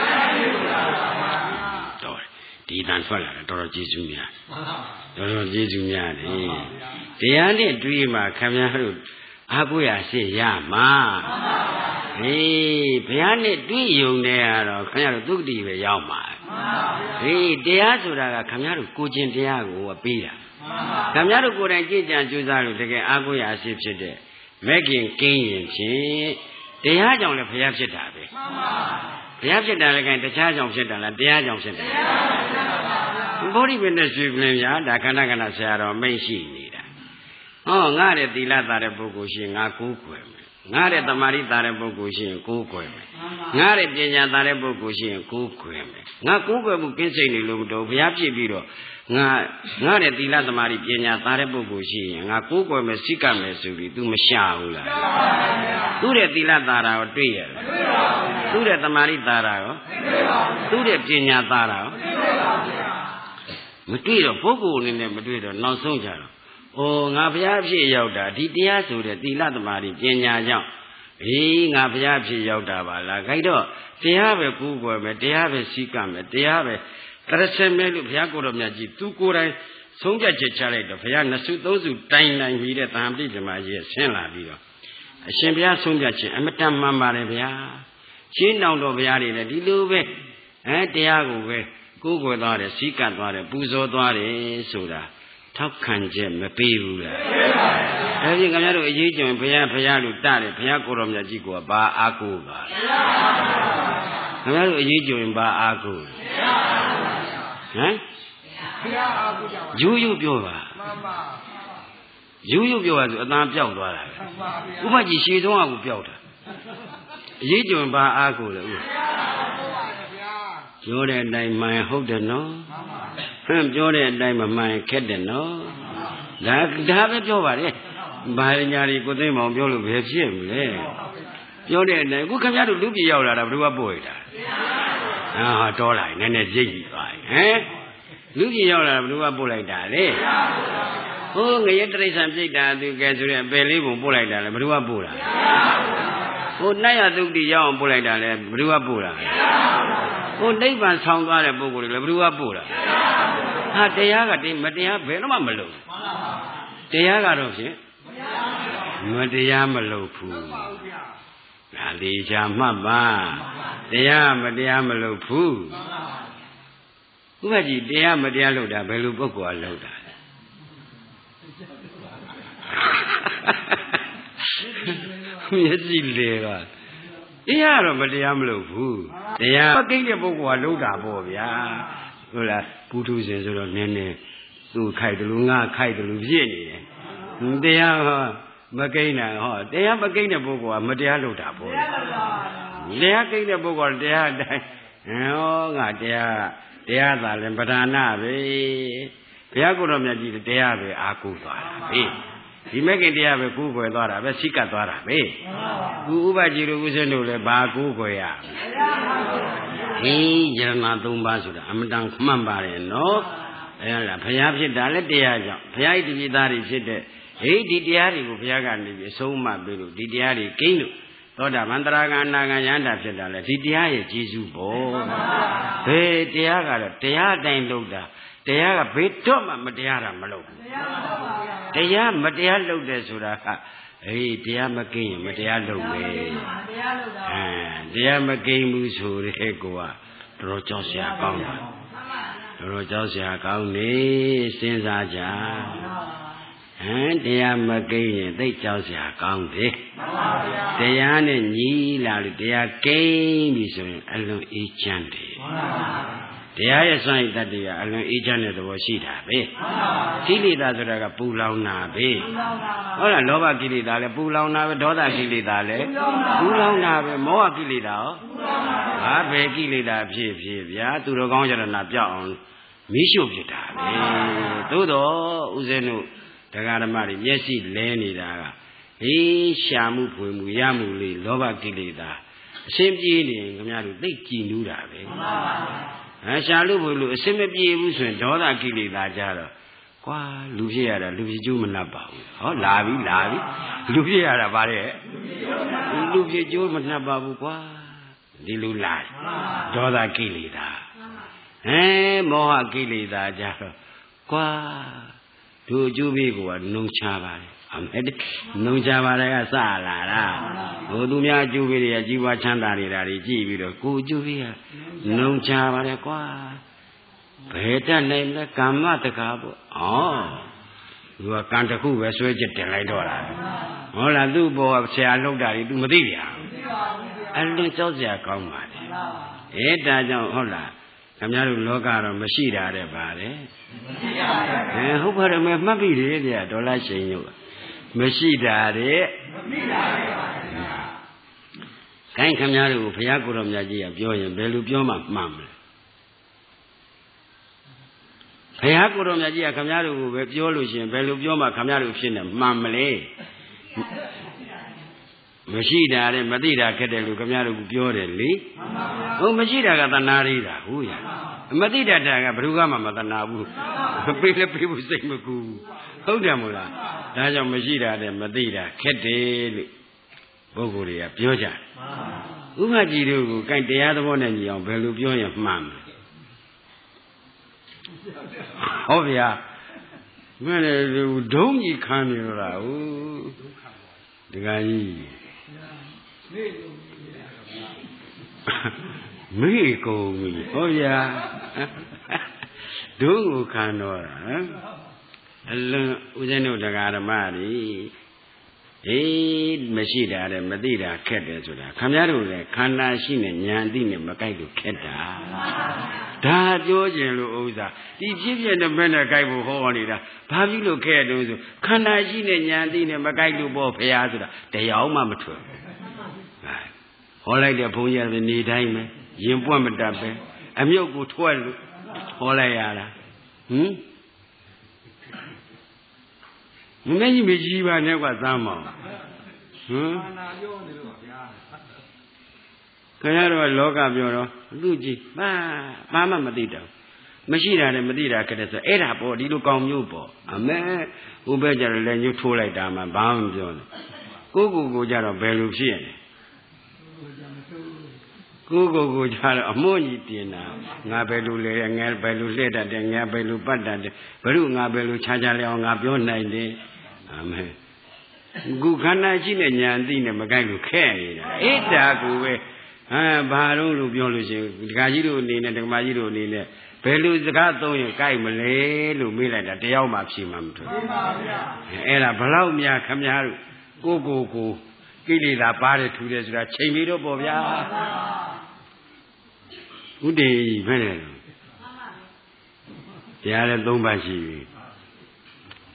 တော်ဒီတန်ထွက်လာတာတော်တော်ကျေးဇူးများတော်တော်ကျေးဇူးများတယ်တရားနဲ့တွေ့မှခင်ဗျားတို့အားကိုးရရှိရမှာဟေးဘုရားနဲ့တွေ့ယုံနေရတော့ခင်ဗျားတို့သုတိပဲရောက်မှာဟေးတရားဆိုတာကခင်ဗျားတို့ကိုကျင်တရားကိုပေးတာခင်ဗျားတို့ကိုယ်တိုင်ကြည်ကြံကြိုးစားလို့တကယ်အားကိုးရရှိဖြစ်တဲ့မဲ့ခင်ကင်းရင်ဖြင့်တရားကြောင့်လည်းဘုရားဖြစ်တာပဲမှန်ပါဘုရားဖြစ်တာလည်းကဲတခြားကြောင့်ဖြစ်တာလားတရားကြောင့်ဖြစ်တာဘောဓိပင်နဲ့ရွှေပလင်များဒါခဏခဏဆရာတော်မိတ်ရှိနေတာဟောငါတဲ့သီလသားတဲ့ပုဂ္ဂိုလ်ရှင်ငါကိုးကွယ်မယ်ငါတဲ့တမာရိသားတဲ့ပုဂ္ဂိုလ်ရှင်ကိုးကွယ်မယ်ငါတဲ့ပညာသားတဲ့ပုဂ္ဂိုလ်ရှင်ကိုးကွယ်မယ်ငါကိုးကွယ်မှုကင်းစိတ်နေလို့မတော်ဘုရားဖြစ်ပြီးတော့ငါငါတဲ့သီလသမารိပညာသားတဲ့ပုဂ္ဂိုလ်ရှိရင်ငါကိုးကွယ်မယ်စိတ်ကမယ်ဆိုပြီး तू မရှာဘူးလားသူ့တဲ့သီလသားတာကိုတွေ့ရတယ်သူ့တဲ့သမารိသားတာရောသူ့တဲ့ပညာသားတာရောမတွေ့တော့ပုဂ္ဂိုလ်အနေနဲ့မတွေ့တော့နောက်ဆုံးကြတော့ဩငါဘုရားဖြစ်ရောက်တာဒီတရားဆိုတဲ့သီလသမารိပညာကြောင့်အေးငါဘုရားဖြစ်ရောက်တာပါလားခိုက်တော့တရားပဲကိုးကွယ်မယ်တရားပဲစိတ်ကမယ်တရားပဲတရစမဲလို့ဘုရားကိုယ်တော်မြတ်ကြီးသူကိုယ်တိုင်ဆုံးဖြတ်ချက်ချလိုက်တော့ဘုရားနှစ်စုသုံးစုတိုင်တိုင်ပြီးတဲ့တဟံပိဓမ္မာကြီးဆင်းလာပြီးတော့အရှင်ဘုရားဆုံးဖြတ်ခြင်းအမတန်မှန်ပါတယ်ဗျာရှင်းတောင်တော်ဘုရားတွေလည်းဒီလိုပဲအဲတရားကိုပဲကိုးကွယ်သွားတယ်စိတ်ကသွားတယ်ပူဇော်သွားတယ်ဆိုတာထောက်ခံချက်မပေးဘူးလားဒါဖြင့်ခင်ဗျားတို့အရေးကြုံဘုရားဘုရားလို့တတယ်ဘုရားကိုယ်တော်မြတ်ကြီးကဘာအားကိုးပါခင်ဗျားတို့အရေးကြုံဘာအားကိုးဟမ်ယူယူပြောပါယူယူပြောပါဆိုအတန်ပြောက်သွားတာပဲဥပကြီးရှည်ဆုံးကကိုပြောက်တာအရေးကြုံဘာအားကိုးလဲဥပြောတဲ့အတိုင်းမှန်ဟုတ်တယ်နော်ဟမ်ပြောတဲ့အတိုင်းမမှန်ခက်တယ်နော်ဒါဒါပဲပြောပါလေဘာညာတွေကိုသိမအောင်ပြောလို့ဘယ်ဖြစ်မလဲပြောတဲ့အတိုင်းအခုခင်ဗျားတို့လူပြည်ရောက်လာတာဘယ်သူကပို့ရတာဟာတော်လာနည်းနည်းရိပ်ပြီးသွားဟမ်လူကြီးရောက်လာဘယ်သူကပို့လိုက်တာလဲဟိုငရဲတရိစ္ဆာန်ပြိတ္တာသူကဲဆိုတဲ့အပယ်လေးပုံပို့လိုက်တာလဲဘယ်သူကပို့တာဟိုနတ်ရသုတ်တိရောက်အောင်ပို့လိုက်တာလဲဘယ်သူကပို့တာဟိုနိဗ္ဗာန်ဆောင်သွားတဲ့ပုဂ္ဂိုလ်တွေလဲဘယ်သူကပို့တာဟာတရားကတိမတရားဘယ်တော့မှမလုပ်တရားကတော့ဖြင့်မတရားမလုပ်ဘူးဒါလေးချာမှတ်ပါတရားမတရားမလုပ်ဘူးဥပ္ပကြီးတရားမတရားလုပ်တာဘယ်လိုပုဂ္ဂိုလ်ကလုပ်တာမျက်စိလေကတရားတော့မတရားမလုပ်ဘူးတရားပကိတဲ့ပုဂ္ဂိုလ်ကလုပ်တာပေါ့ဗျာဟုတ်လားပုထုဇဉ်ဆိုတော့နည်းနည်းသူ့ခိုက်တယ်လို့ငါခိုက်တယ်လို့ဖြစ်နေတယ်တရားဟောမကိန်းတာဟောတရားမကိန်းတဲ့ပုဂ္ဂိုလ်ကမတရားလုပ်တာပေါ့တရားကိန်းတဲ့ပုဂ္ဂိုလ်တရားတိုင်းဟောငါတရားတရားသာလဲပဓာနာပဲဘုရားကိုယ်တော်မြတ်ကြီးတရားပဲအာကိုသွားတာဟေးဒီမဲ့ခင်တရားပဲကိုးကွယ်သွားတာပဲစိတ်ကပ်သွားတာပဲခုဥပကြီးတို့ဥစဉ်တို့လည်းဘာကိုးကွယ်ရဟင်းယရဏသုံးပါးဆိုတာအမတန်မှန်ပါတယ်နော်အဲလားဘုရားဖြစ်တာလည်းတရားကြောင့်ဘုရားဤတပိသားတွေဖြစ်တဲ့ဟေးဒီတရားတွေကိုဘုရားကနေပြီးအဆုံးအမပေးလို့ဒီတရားတွေကိန်းလို့သောတာပန်တရာဂံအနာဂံယန္တာဖြစ်တာလေဒီတရားရဲ့ကျေးဇူးပေါ့ဘယ်တရားကတော့တရားအတိုင်းလုပ်တာတရားကဘယ်တော့မှမတရားတာမလုပ်ဘူးတရားမတရားလုပ်တယ်ဆိုတာကအေးတရားမကိန်းရင်မတရားလုပ်ပဲအဲတရားမကိန်းဘူးဆိုတဲ့ကောကတော်တော်ကြောက်စရာကောင်းတာတော်တော်ကြောက်စရာကောင်းနေစဉ်းစားကြဟမ်တရားမကိန်းရင်သိကြောက်စရာကောင်းတယ်တရားနဲ့ညီလာလို့တရားကိန်းပြီဆိုရင်အလွန်အေးချမ်းတယ်တရားရဲ့စွမ်းရည်တတ္တိကအလွန်အေးချမ်းတဲ့သဘောရှိတာပဲကိလေသာဆိုတာကပူလောင်တာပဲဟုတ်လားလောဘကိလေသာလည်းပူလောင်တာပဲဒေါသကိလေသာလည်းပူလောင်တာပဲမောဟကိလေသာရောဘာပဲကိလေသာဖြစ်ဖြစ်ဗျာသူတော်ကောင်းကြရနာပြောက်အောင်မိရှုဖြစ်တာပဲသို့တော့ဥစဉ်တို့တရားဓမ္မတွေမျက်စိလဲနေတာကဟေးရှာမှုဖွေမှုရမှုလေးလောဘကိလေသာအရှင်းပြေးနေခင်ဗျားတို့သိကြည်နူးတာပဲအဲရှာလို့ဘုလို့အစင်မပြေဘူးဆိုရင်ဒေါသကိလေသာကြတော့ကွာလူဖြစ်ရတာလူဖြစ်ကျိုးမနှပ်ပါဘူးဟောလာပြီလာပြီလူဖြစ်ရတာဗါတဲ့လူဖြစ်ကျိုးမနှပ်ပါဘူးကွာဒီလူလာဒေါသကိလေသာအဲမောဟကိလေသာကြတော့ကွာတို့အကျိုးပေးကနှုံချပါတယ်အမေနှုံချပါတယ်ကစလာတာဟိုသူများအကျိုးပေးတွေကကြီးပွားချမ်းသာနေတာတွေကြည့်ပြီးတော့ကိုအကျိုးပေးကနှုံချပါတယ်ကွာဘယ်တတ်နိုင်လဲကာမတကားပေါ့ဩသူကကံတစ်ခုပဲဆွဲချက်တင်လိုက်တော့တာဟုတ်လားသူ့ဘောကဆရာလောက်တာတွေ तू မသိဗျာအလွန်ကြောက်စရာကောင်းပါတယ်အဲဒါကြောင့်ဟုတ်လားခင်ဗျားတို့လောကတော့မရှိတာတဲ့ပါလေအဲဟုတ်ပါတယ်မမှတ်ပြီလေဗျာဒေါ်လာရှင်ညို့မရှိတာတဲ့မရှိတာတဲ့ပါခိုင်းခင်ဗျားတို့ဘုရားကိုယ်တော်မြတ်ကြီးကပြောရင်ဘယ်လိုပြောမှမှန်မလဲဘုရားကိုယ်တော်မြတ်ကြီးကခင်ဗျားတို့ကိုပဲပြောလို့ရှိရင်ဘယ်လိုပြောမှခင်ဗျားတို့ဖြစ်နေမှန်မလဲမရှိတာတဲ့မသိတာခက်တယ်လို့ခင်ဗျားတို့ကပြောတယ်လေဟုတ်မရှိတာကတဏှာရိတာဟုတ်ရမသိတတ်တာကဘယ်သူမှမတဏှာဘူးပေးလည်းပေးဖို့စိတ်မကူဟုတ်တယ်မို့လားဒါကြောင့်မရှိတာတဲ့မသိတာခက်တယ်လို့ပုဂ္ဂိုလ်တွေကပြောကြတယ်ဥပ္ပကြီးတို့ကိုကိုင်တရားသဘောနဲ့ညီအောင်ဘယ်လိုပြောရင်မှန်မလဲဟုတ်ဗျာမင်းလည်းဒုံးကြီးခံနေတော့လားဟုတ်ဒကာကြီးမေ့ကုန်ပြီဟောဗျာဒုကိုခံတော့တာအလွန်ဦးဇင်းတို့တရားဓမ္မတွေအေးမရှိတာတဲ့မသိတာခက်တယ်ဆိုတာခင်ဗျားတို့လည်းခန္ဓာရှိနေဉာဏ်သိနေမကြိုက်လို့ခက်တာဒါပြောခြင်းလို့ဥစ္စာဒီဖြစ်ဖြစ်နဲ့မဲ့နဲ့ကြိုက်ဖို့ဟောနေတာဘာဖြစ်လို့ခက်တုံးဆိုခန္ဓာရှိနေဉာဏ်သိနေမကြိုက်လို့ပေါ့ဖရာဆိုတာတရားမှမထွက်ဟောလိုက်တဲ့ဘုန်းကြီးကနေတိုင်းပဲရင်ပွက်မတတ်ပဲအမြုပ်ကိုထွက်လို့ဟောလိုက်ရတာဟင်မင်းကြီးမကြီးပါနဲ့ကွာသားမောင်ဟမ်ခင်ဗျားတို့ကလောကပြောတော့လူကြီးပါဘာမှမသိတော့မရှိတာနဲ့မသိတာခက်တယ်ဆိုအဲ့ဒါပေါ့ဒီလိုကောင်မျိုးပေါ့အမဲဥပ္ပကြတော့လည်းညှို့ထိုးလိုက်တာမှဘာမှမပြောနဲ့ကိုကိုကိုကြတော့ဘယ်လိုဖြစ်ရလဲကိုကိုကိုကြတော့အမွှကြီးတင်တာငါဘယ်လိုလဲငါဘယ်လိုလှည့်တတ်တယ်ငါဘယ်လိုပတ်တတ်တယ်ဘယ်လိုငါဘယ်လိုခြားခြားလဲအောင်ငါပြောနိုင်တယ်အာမင်ခုခန္ဓာရှိတဲ့ဉာဏ်သိနေမကြိုက်လို့ခဲနေတာအိတ်တာကိုပဲဟမ်ဘာလို့လို့ပြောလို့ရှိရင်ဒကာကြီးတို့အနေနဲ့ဒကမာကြီးတို့အနေနဲ့ဘယ်လိုစကားသုံးရင်ကြိုက်မလဲလို့မေးလိုက်တာတယောက်မှဖြေမှမထွက်ဘူးပါဗျာအဲ့ဒါဘလောက်များခမများတို့ကိုကိုကိုကိလေသာပါတယ်ထူတယ်ဆိုတာချိန်ပြီးတော့ပေါ့ဗျာဥတည်ဘယ်နဲ့တရားလည်းသုံးပါရှိပြီ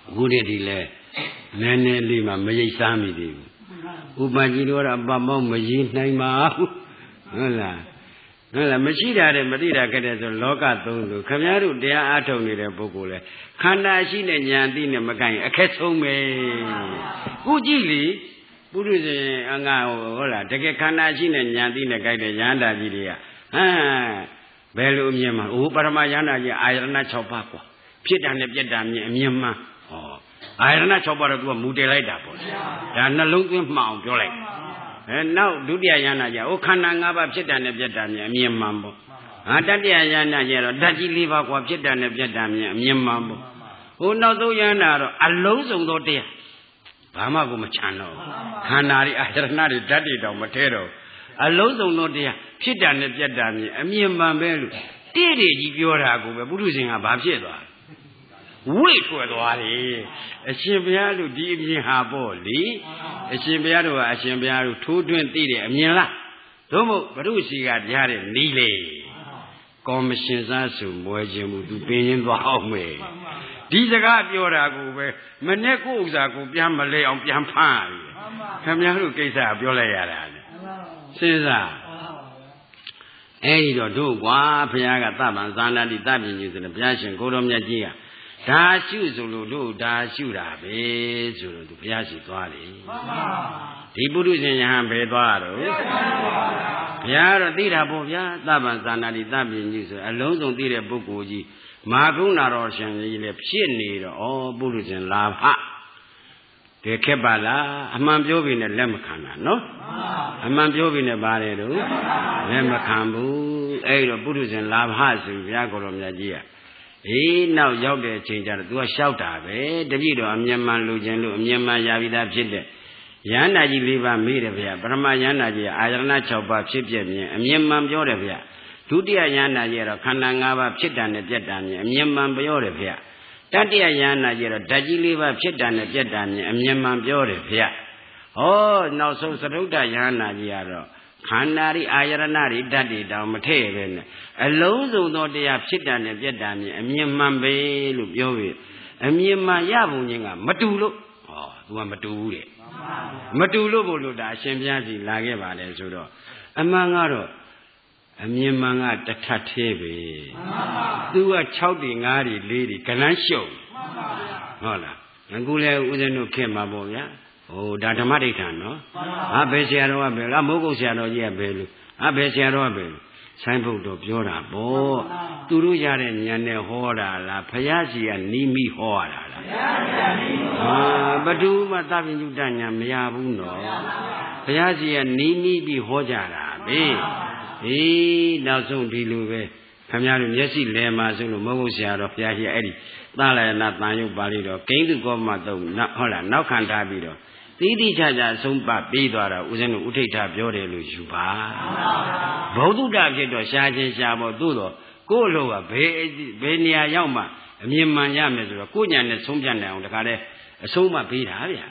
အခုတည်းဒီလဲနည်းနည်းလေးမှမရိပ်စားမိသေးဘူးဥပကြီးတို့ကအပမောက်မရည်နိုင်ပါဘူးဟုတ်လားဟုတ်လားမရှိတာတဲ့မသိတာခဲ့တဲ့ဆိုလောကသုံးလို့ခမည်းတော်တရားအားထုတ်နေတဲ့ပုဂ္ဂိုလ်လဲခန္ဓာရှိတဲ့ဉာဏ်သိနဲ့မကိုင်အခက်ဆုံးပဲခုကြည့်လေပုရိသေအငါဟုတ်လားတကယ်ခန္ဓာရှိတဲ့ဉာဏ်သိနဲ့ကိုက်တဲ့ဉာဏ်တာကြီးတွေကဟမ်ဘယ်လိုအမြင်မှာအိုးပရမဉာဏ်တာကြီးအာယတနာ၆ပါးကွာဖြစ်တာနဲ့ပြက်တာမြင်အမြင်မှန်ဟောအာယတနာ၆ပါးတော့သူကမူတည်လိုက်တာပေါ့ဒါနှလုံးသွင်းမှအောင်ပြောလိုက်အဲနောက်ဒုတိယဉာဏ်နာကြီးဟိုခန္ဓာ၅ပါးဖြစ်တာနဲ့ပြက်တာမြင်အမြင်မှန်ပေါ့ဟာတတိယဉာဏ်နာကြီးတော့ဓာတ်ကြီး၄ပါးကွာဖြစ်တာနဲ့ပြက်တာမြင်အမြင်မှန်ပေါ့ဟိုနောက်ဆုံးဉာဏ်နာတော့အလုံးစုံသောတရားဘာမှကိုမချမ်းတော့ခန္ဓာတွေအာယတနာတွေဓာတ်တွေတောင်မထဲတော့အလုံးစုံသောတရားဖြစ်တာနဲ့ပြက်တာမြင်အမြင်မှန်ပဲလို့တိတိကြီးပြောတာကိုပဲပုထုဇဉ်ကဘာဖြစ်သွားဝိတ်ထွက်သွားတယ်အရှင်ဘုရားတို့ဒီအမြင်ဟာပေါ့လေအရှင်ဘုရားတို့ကအရှင်ဘုရားတို့ထိုးထွင်းသိတဲ့အမြင်လားသို့မဟုတ်ဘုရုရှိကကြားတဲ့နီးလေကော်မရှင်စားဆိုမွဲခြင်းမူသူပင်ရင်းသွားအောင်မယ်ဒီစကားပြောတာကိုပဲမနဲ့ကိုဥစ္စာကိုပြန်မလဲအောင်ပြန်ဖမ်းပြီခင်ဗျားတို့ကိစ္စပြောလိုက်ရတာလေစဉ်းစားအဲ့ဒီတော့တို့ကွာဘုရားကသဗ္ဗံသာနာတိတပ္ပညုဆိုတဲ့ဘုရားရှင်ကိုတော်မြတ်ကြီးကဒါရှုဆိုလို့တို့ဒါရှုတာပဲဆိုလို့သူဘုရားရှိသွားတယ်ဒီပုရုဇဉ်ယဟန်ဘယ်သွားတော့ဘုရားတော့သိတာပေါ့ဗျာသဗ္ဗံသာနာတိတပ္ပညုဆိုအလုံးစုံသိတဲ့ပုဂ္ဂိုလ်ကြီးမာကုဏတော်ရှင်ကြီးလည်းဖြစ်နေတော့ဩပုရုဇဉ်လာဖတကယ်ခက်ပါလားအမှန်ပြောပြီးနဲ့လက်မခံတာနော်အမှန်ပြောပြီးနဲ့ပါတယ်တို့လက်မခံဘူးအဲ့တော့ပုရုဇဉ်လာဖဆိုဘုရားကိုယ်တော်မြတ်ကြီးကအေးနောက်ရောက်တဲ့အချိန်ကျတော့ तू ကလျှောက်တာပဲတပြည့်တော့အမြင်မှန်လူချင်းလို့အမြင်မှန်ရပြီးသားဖြစ်တဲ့ယန္တာကြီး၄ပါးမေးတယ်ဗျာပရမယန္တာကြီးအာယတနာ၆ပါးဖြစ်ပြမြင်အမြင်မှန်ပြောတယ်ဗျာဒုတိယယန္တာကြီးကတော့ခန္ဓာ၅ပါးဖြစ်တာနဲ့ပြက်တာမြင်အမြင်မှန်ပြောတယ်ဗျာတတိယယန္တာကြီးတော့ဓာတ်ကြီး၄ပါးဖြစ်တာနဲ့ပြက်တာမြင်အမြင်မှန်ပြောတယ်ဗျာဟောနောက်ဆုံးသရုတ်တယန္တာကြီးကတော့ခန္ဓာရီအာယရဏတွေဓာတ်တွေတောင်မထည့်ပဲနဲ့အလုံးစုံသောတရားဖြစ်တာနဲ့ပြက်တာမြင်အမြင်မှန်ပဲလို့ပြောပြီးအမြင်မှန်ရပုံချင်းကမတူလို့ဟောသူကမတူဘူးတဲ့မတူလို့ဘုလို့ဒါအရှင်ဘုရားကြီးလာခဲ့ပါလေဆိုတော့အမှန်ကတော့အမြင်မှန်ကတထပ်သေးပဲသူက၆တွေ၅တွေ၄တွေကလန်းရှုပ်ဟုတ်လားအခုလဲဦးဇင်းတို့ခင်မှာပေါ့ဗျာဟိုဒါဓမ္မဒိဋ္ဌာန်နော်ဟာဘယ်ဆရာတော်ကဘယ်လားမိုးကုတ်ဆရာတော်ကြီးကဘယ်လို့ဟာဘယ်ဆရာတော်ကဘယ်လို့ဆိုင်းဘုတ်တော်ပြောတာပေါ့သူတို့ရတဲ့ဉာဏ်နဲ့ဟောတာလားဘုရားကြီးကနီးမိဟောရတာလားဟာဘဒုမသဗ္ဗညုတဉာဏ်မရဘူးနော်ဘုရားကြီးကနီးမိပြီးဟောကြတာပဲဟေးနောက်ဆုံးဒီလိုပဲခင်ဗျားတို့မျက်စိလဲမှာဆိုလို့မိုးကုတ်ဆရာတော်ဘုရားကြီးအဲ့ဒီသလယနာတန်ရုပ်ပါဠိတော်ဂိဉ္တုကောမတုံဟုတ်လားနောက်ခံထားပြီးတော့တိတိကျကျအဆုံးပပေးသွားတာဦးဇင်းတို့ဥထိဋ္ဌပြောတယ်လို့ယူပါဘုဒ္ဓဖြစ်တော့ရှားချင်းရှားဖို့သို့တော့ကိုယ့်လိုကဘယ်ဘယ်နေရာရောက်မှအမြင်မှန်ရမယ်ဆိုတော့ကိုယ့်ညာနဲ့ဆုံးဖြတ်နိုင်အောင်တခါတည်းအဆုံးမပေးတာဗျာ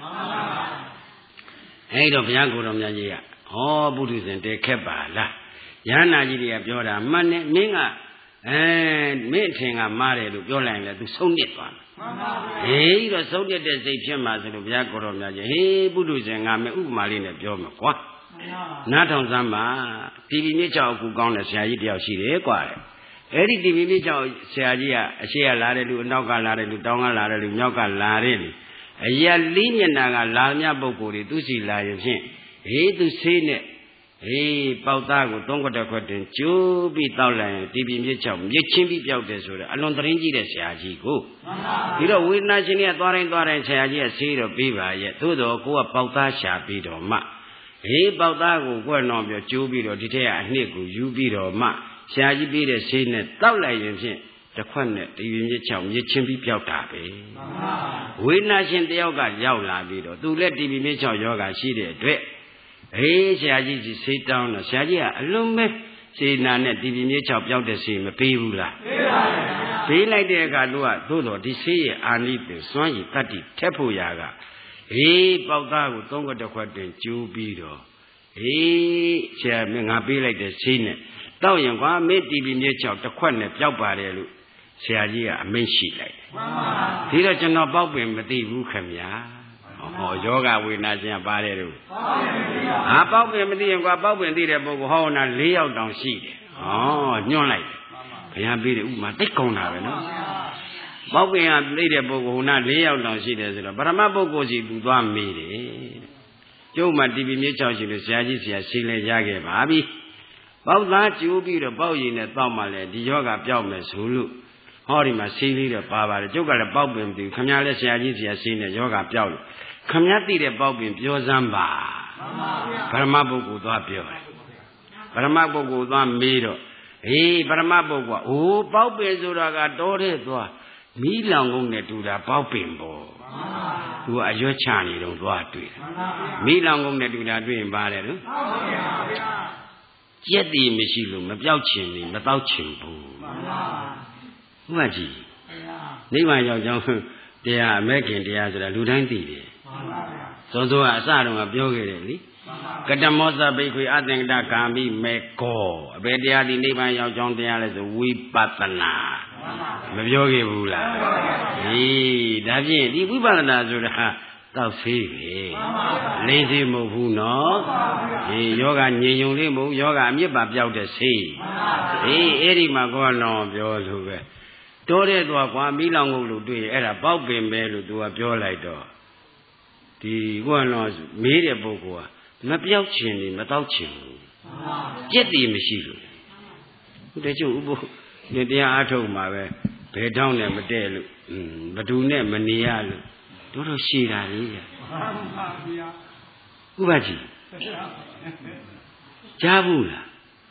အဲ့တော့ဘုရားကိုယ်တော်မြတ်ကြီးကဟောပုထုဇဉ်တဲခက်ပါလားယန္နာကြီးတွေကပြောတာမှန်နဲ့မင်းကအဲမင်းထင်ကမားတယ်လို့ပြောလိုက်ရင်လည်း तू ဆုံးနစ်သွားတယ်မှန်ပါဗျာဟေးတော့ဆုံးနစ်တဲ့စိတ်ဖြစ်မှာဆိုလို့ဘုရားကိုယ်တော်မြတ်ကြီးဟေးပုထုဇဉ်ကမင်းဥပမာလေးနဲ့ပြောမှာကွာနားထောင်စမ်းပါတီဗီမြစ်ချောက်ကူကောင်းတဲ့ဆရာကြီးတယောက်ရှိတယ်ကွာအဲ့ဒီတီဗီမြစ်ချောက်ဆရာကြီးကအရှိကလာတဲ့လူအနောက်ကလာတဲ့လူတောင်းကလာတဲ့လူမြောက်ကလာတဲ့လူအရာလေးမျက်နှာကလာမြပုဂ္ဂိုလ်တွေသူစီလာရင်ဖြင့်ဟေး तू ဆေးနဲ့ဟေးပေါက်သားကိုသုံးခွက်တစ်ခွက်တင်ကျိုးပြီးတောက်လိုက်ရင်တီဗီမြစ်ချောက်မြစ်ချင်းပြီးပြောက်တယ်ဆိုတော့အလွန်သတရင်ကြီးတဲ့ဆရာကြီးကိုပြီးတော့ဝေဒနာရှင်တွေကသွားတိုင်းသွားတိုင်းဆရာကြီးကဆေးတော့ပေးပါရဲ့သို့တော့ကိုကပေါက်သားရှာပြီးတော့မှဟေးပေါက်သားကိုကွက်တော့ပြောကျိုးပြီးတော့ဒီထက်ကအနှစ်ကိုယူပြီးတော့မှဆရာကြီးပေးတဲ့ဆေးနဲ့တောက်လိုက်ရင်ဖြင့်တစ်ခွက်နဲ့တီဗီမြစ်ချောက်မြစ်ချင်းပြီးပြောက်တာပဲဝေဒနာရှင်တယောက်ကရောက်လာပြီးတော့သူလည်းတီဗီမြစ်ချောက်ယောဂရှိတဲ့အတွက်အေးဆရာကြီးကြီးဆေးတောင်းတော့ဆရာကြီးကအလုံးမဲ့စေနာနဲ့တီဗီမြေချောက်ပြောက်တဲ့ဆေးမပေးဘူးလားပေးပါဘူးပေးလိုက်တဲ့အခါတို့ကသို့တော်ဒီဆေးရဲ့အာနိသင်စွမ်းရည်တတ္တိထက်ဖို့ရာကအေးပေါက်သားကိုသုံးခွက်တစ်ခွက်တင်ကျိုးပြီးတော့အေးဆရာမငါပေးလိုက်တဲ့ဆေးနဲ့တောက်ရင်ကွာမေတီဗီမြေချောက်တစ်ခွက်နဲ့ပြောက်ပါတယ်လို့ဆရာကြီးကအမိန့်ရှိလိုက်တယ်ဒီတော့ကျွန်တော်ပေါက်ပင်မသိဘူးခင်ဗျာဟောယောဂဝေဒနာရှင်ပါတယ်လို့ဟာပေါက်ပင်မသိရင်ကွာပေါက်ပင်သိတဲ့ပုဂ္ဂိုလ်ဟောနာ၄ယောက်တောင်ရှိတယ်ဟောညွှန်းလိုက်ဘုရားပေးတယ်ဥမာတိတ်ကောင်းတာပဲနော်ပေါက်ပင်ကသိတဲ့ပုဂ္ဂိုလ်ဟိုနာ၄ယောက်တောင်ရှိတယ်ဆိုတော့ပရမပုဂ္ဂိုလ်စီသူသွားမေးတယ်ကျုပ်မှတီဗီမြေ၆ရှိလို့ဆရာကြီးဆရာရှင်းလဲရခဲ့ပါပြီပေါက်သားကျိုးပြီးတော့ပေါက်ရည်နဲ့တောက်မှလည်းဒီယောဂပျောက်မယ်ဆိုလို့ဟောဒီမှာဆေးလေးတော့ပါပါတယ်ကျုပ်ကလည်းပေါက်ပင်ပြီးခမည်းလည်းဆရာကြီးဆရာရှင်းနဲ့ယောဂပျောက်လို့ခမည်းသိတဲ့ပေါက်ပင်ပြောစမ်းပါပရမပုဂ္ဂိုလ်သွားပြောတယ်ပရမပုဂ္ဂိုလ်သွားမေးတော့ဟေးပရမပုဂ္ဂိုလ်ကအိုးပေါက်ပင်ဆိုတာကတော်တဲ့သွားမီးလောင်ကုန်နဲ့တူတာပေါက်ပင်ပေါ့သူကအရွက်ချနေတော့သွားတွေ့တယ်မီးလောင်ကုန်နဲ့တူတာတွေ့ရင်ပါတယ်နော်ကြက်တည်မရှိလို့မပြောက်ချင်နေမတော့ချင်ဘူးမှန်ပါကြည့်နိဗ္ဗာန်ရောက်ကြောင်းတရားအမဲ့ခင်တရားဆိုတာလူတိုင်းသိတယ်စောစောကအစတုန်းကပြောခဲ့တယ်လीကတမောသဘိခွေအသင်္ကတကာမိမေကောအဘယ်တရားဒီနိဗ္ဗာန်ရောက်ကြောင်းတရားလဲဆိုဝိပဿနာမပြောခဲ့ဘူးလားဟေးဒါဖြင့်ဒီဝိပဿနာဆိုတာတောက်သေးပဲလိမ့်သေးမဟုတ်ဘူးနော်ဟေးယောဂငြိမ်ယုံလေးမဟုတ်ယောဂအမြစ်ပါပြောက်တဲ့ဆေးဟေးအဲ့ဒီမှာကောလောင်ပြောလို့ပဲတိုးတဲ့သွားကွာမီးလောင်ကုန်လို့တွေ့အဲ့ဒါပေါက်ပင်ပဲလို့သူကပြောလိုက်တော့ဒီကောလောင်မေးတဲ့ပုဂ္ဂိုလ်ကမပြောက်ချင်နေမတော့ချင်ဘူးကြက်တည်မရှိလို့တချို့ဥပုဒီတရားအထုတ်မှာပဲဘယ်တော့နဲ့မတည့်လို့ဘဒူနဲ့မနေရလို့တို့တော့ရှည်တာလေဗျာဥပကြီးကြားဘူးလား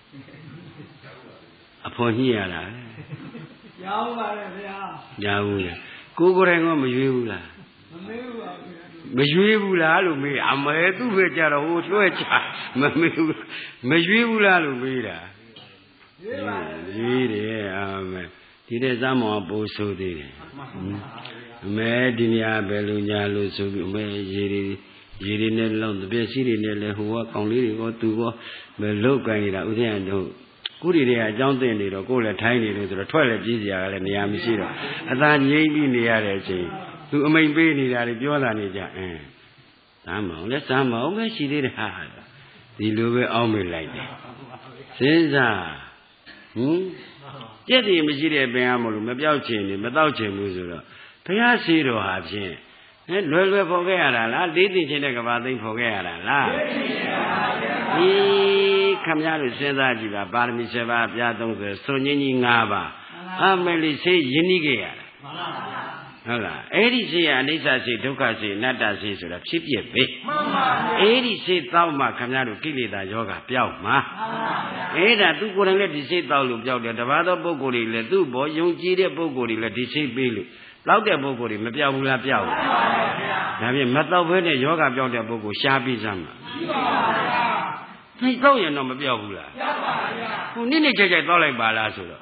အဖော်ညှိရတာကြားဘူးပါလေဗျာကြားဘူးလေကိုကိုယ်တိုင်ကမရွေးဘူးလားမမေးဘူးပါဗျာမရွေးဘူးလားလို့မေးအမဲသူ့ပဲကြတော့ဟိုလွှဲချမမေးဘူးမရွေးဘူးလားလို့မေးတာရွေးတယ်အာမဲဒီတဲ့စမ်းမောင်ပိုးဆိုးသေးတယ်အမဲဒီနေရာဘယ်လိုညာလို့ဆိုပြီးအမဲရေတွေရေတွေနဲ့လောင်းတပြည့်စီတွေနဲ့လဲဟိုကကောင်လေးတွေကသူကမလုတ်ကိုင်းနေတာဥစဉ်အတို့ကုရီတွေကအကြောင်းသိနေတော့ကိုယ်လည်းထိုင်းနေလို့ဆိုတော့ထွက်လည်းပြေးစရာကလည်းနေရာမရှိတော့အသာငြိမ့်ပြီးနေရတဲ့အချိန်သူအမိန်ပေးနေတာတွေပြောတာနေကြအင်းစမ်းမအောင်လဲစမ်းမအောင်ပဲရှိသေးတယ်ဟာဒီလိုပဲအောင်းမိလိုက်တယ်စဉ်းစားဟင်ကြက်တည်မရှိတဲ့ပင်အားမလို့မပြောက်ချင်နေမတော့ချင်ဘူးဆိုတော့ဘုရားရှိတော်ဟာဖြင့်ဟဲ့လွယ်လွယ်ဖော်ခဲ့ရတာလားလေးသိချင်းတဲ့ကဘာသိဖော်ခဲ့ရတာလားဒီခမရတို့စဉ်းစားကြည့်ပါပါရမီ七ပါးအပြားသုံးဆယ်စွန်ကြီးကြီး၅ပါးအမလီစေးရင်းနှီးခဲ့ရတာဟုတ်လားအဲ့ဒီစေးကအနိစ္စစေးဒုက္ခစေးအနတ္တစေးဆိုတာဖြစ်ပြပဲမှန်ပါဗျာအဲ့ဒီစေးတောက်မှခမရတို့ကိလေသာယောဂပျောက်မှာမှန်ပါဗျာအဲ့ဒါသူကိုယ်တိုင်လည်းဒီစေးတောက်လို့ပျောက်တယ်တပါးသောပုဂ္ဂိုလ်တွေလည်းသူ့ဘောယုံကြည်တဲ့ပုဂ္ဂိုလ်တွေလည်းဒီစေးပေးလို့တောက်တဲ့ပုဂ္ဂိုလ်တွေမပြောက်ဘူးလားပြောက်ဘူးမှန်ပါဗျာဒါဖြင့်မတောက်ဘဲနဲ့ယောဂပျောက်တဲ့ပုဂ္ဂိုလ်ရှားပြီးစမ်းမှာမှန်ပါဗျာဒီတော့ရင်တော့မပြောက်ဘူးလားပြောက်ပါဗျာခုနိမ့်နေချက်ချက်တောက်လိုက်ပါလားဆိုတော့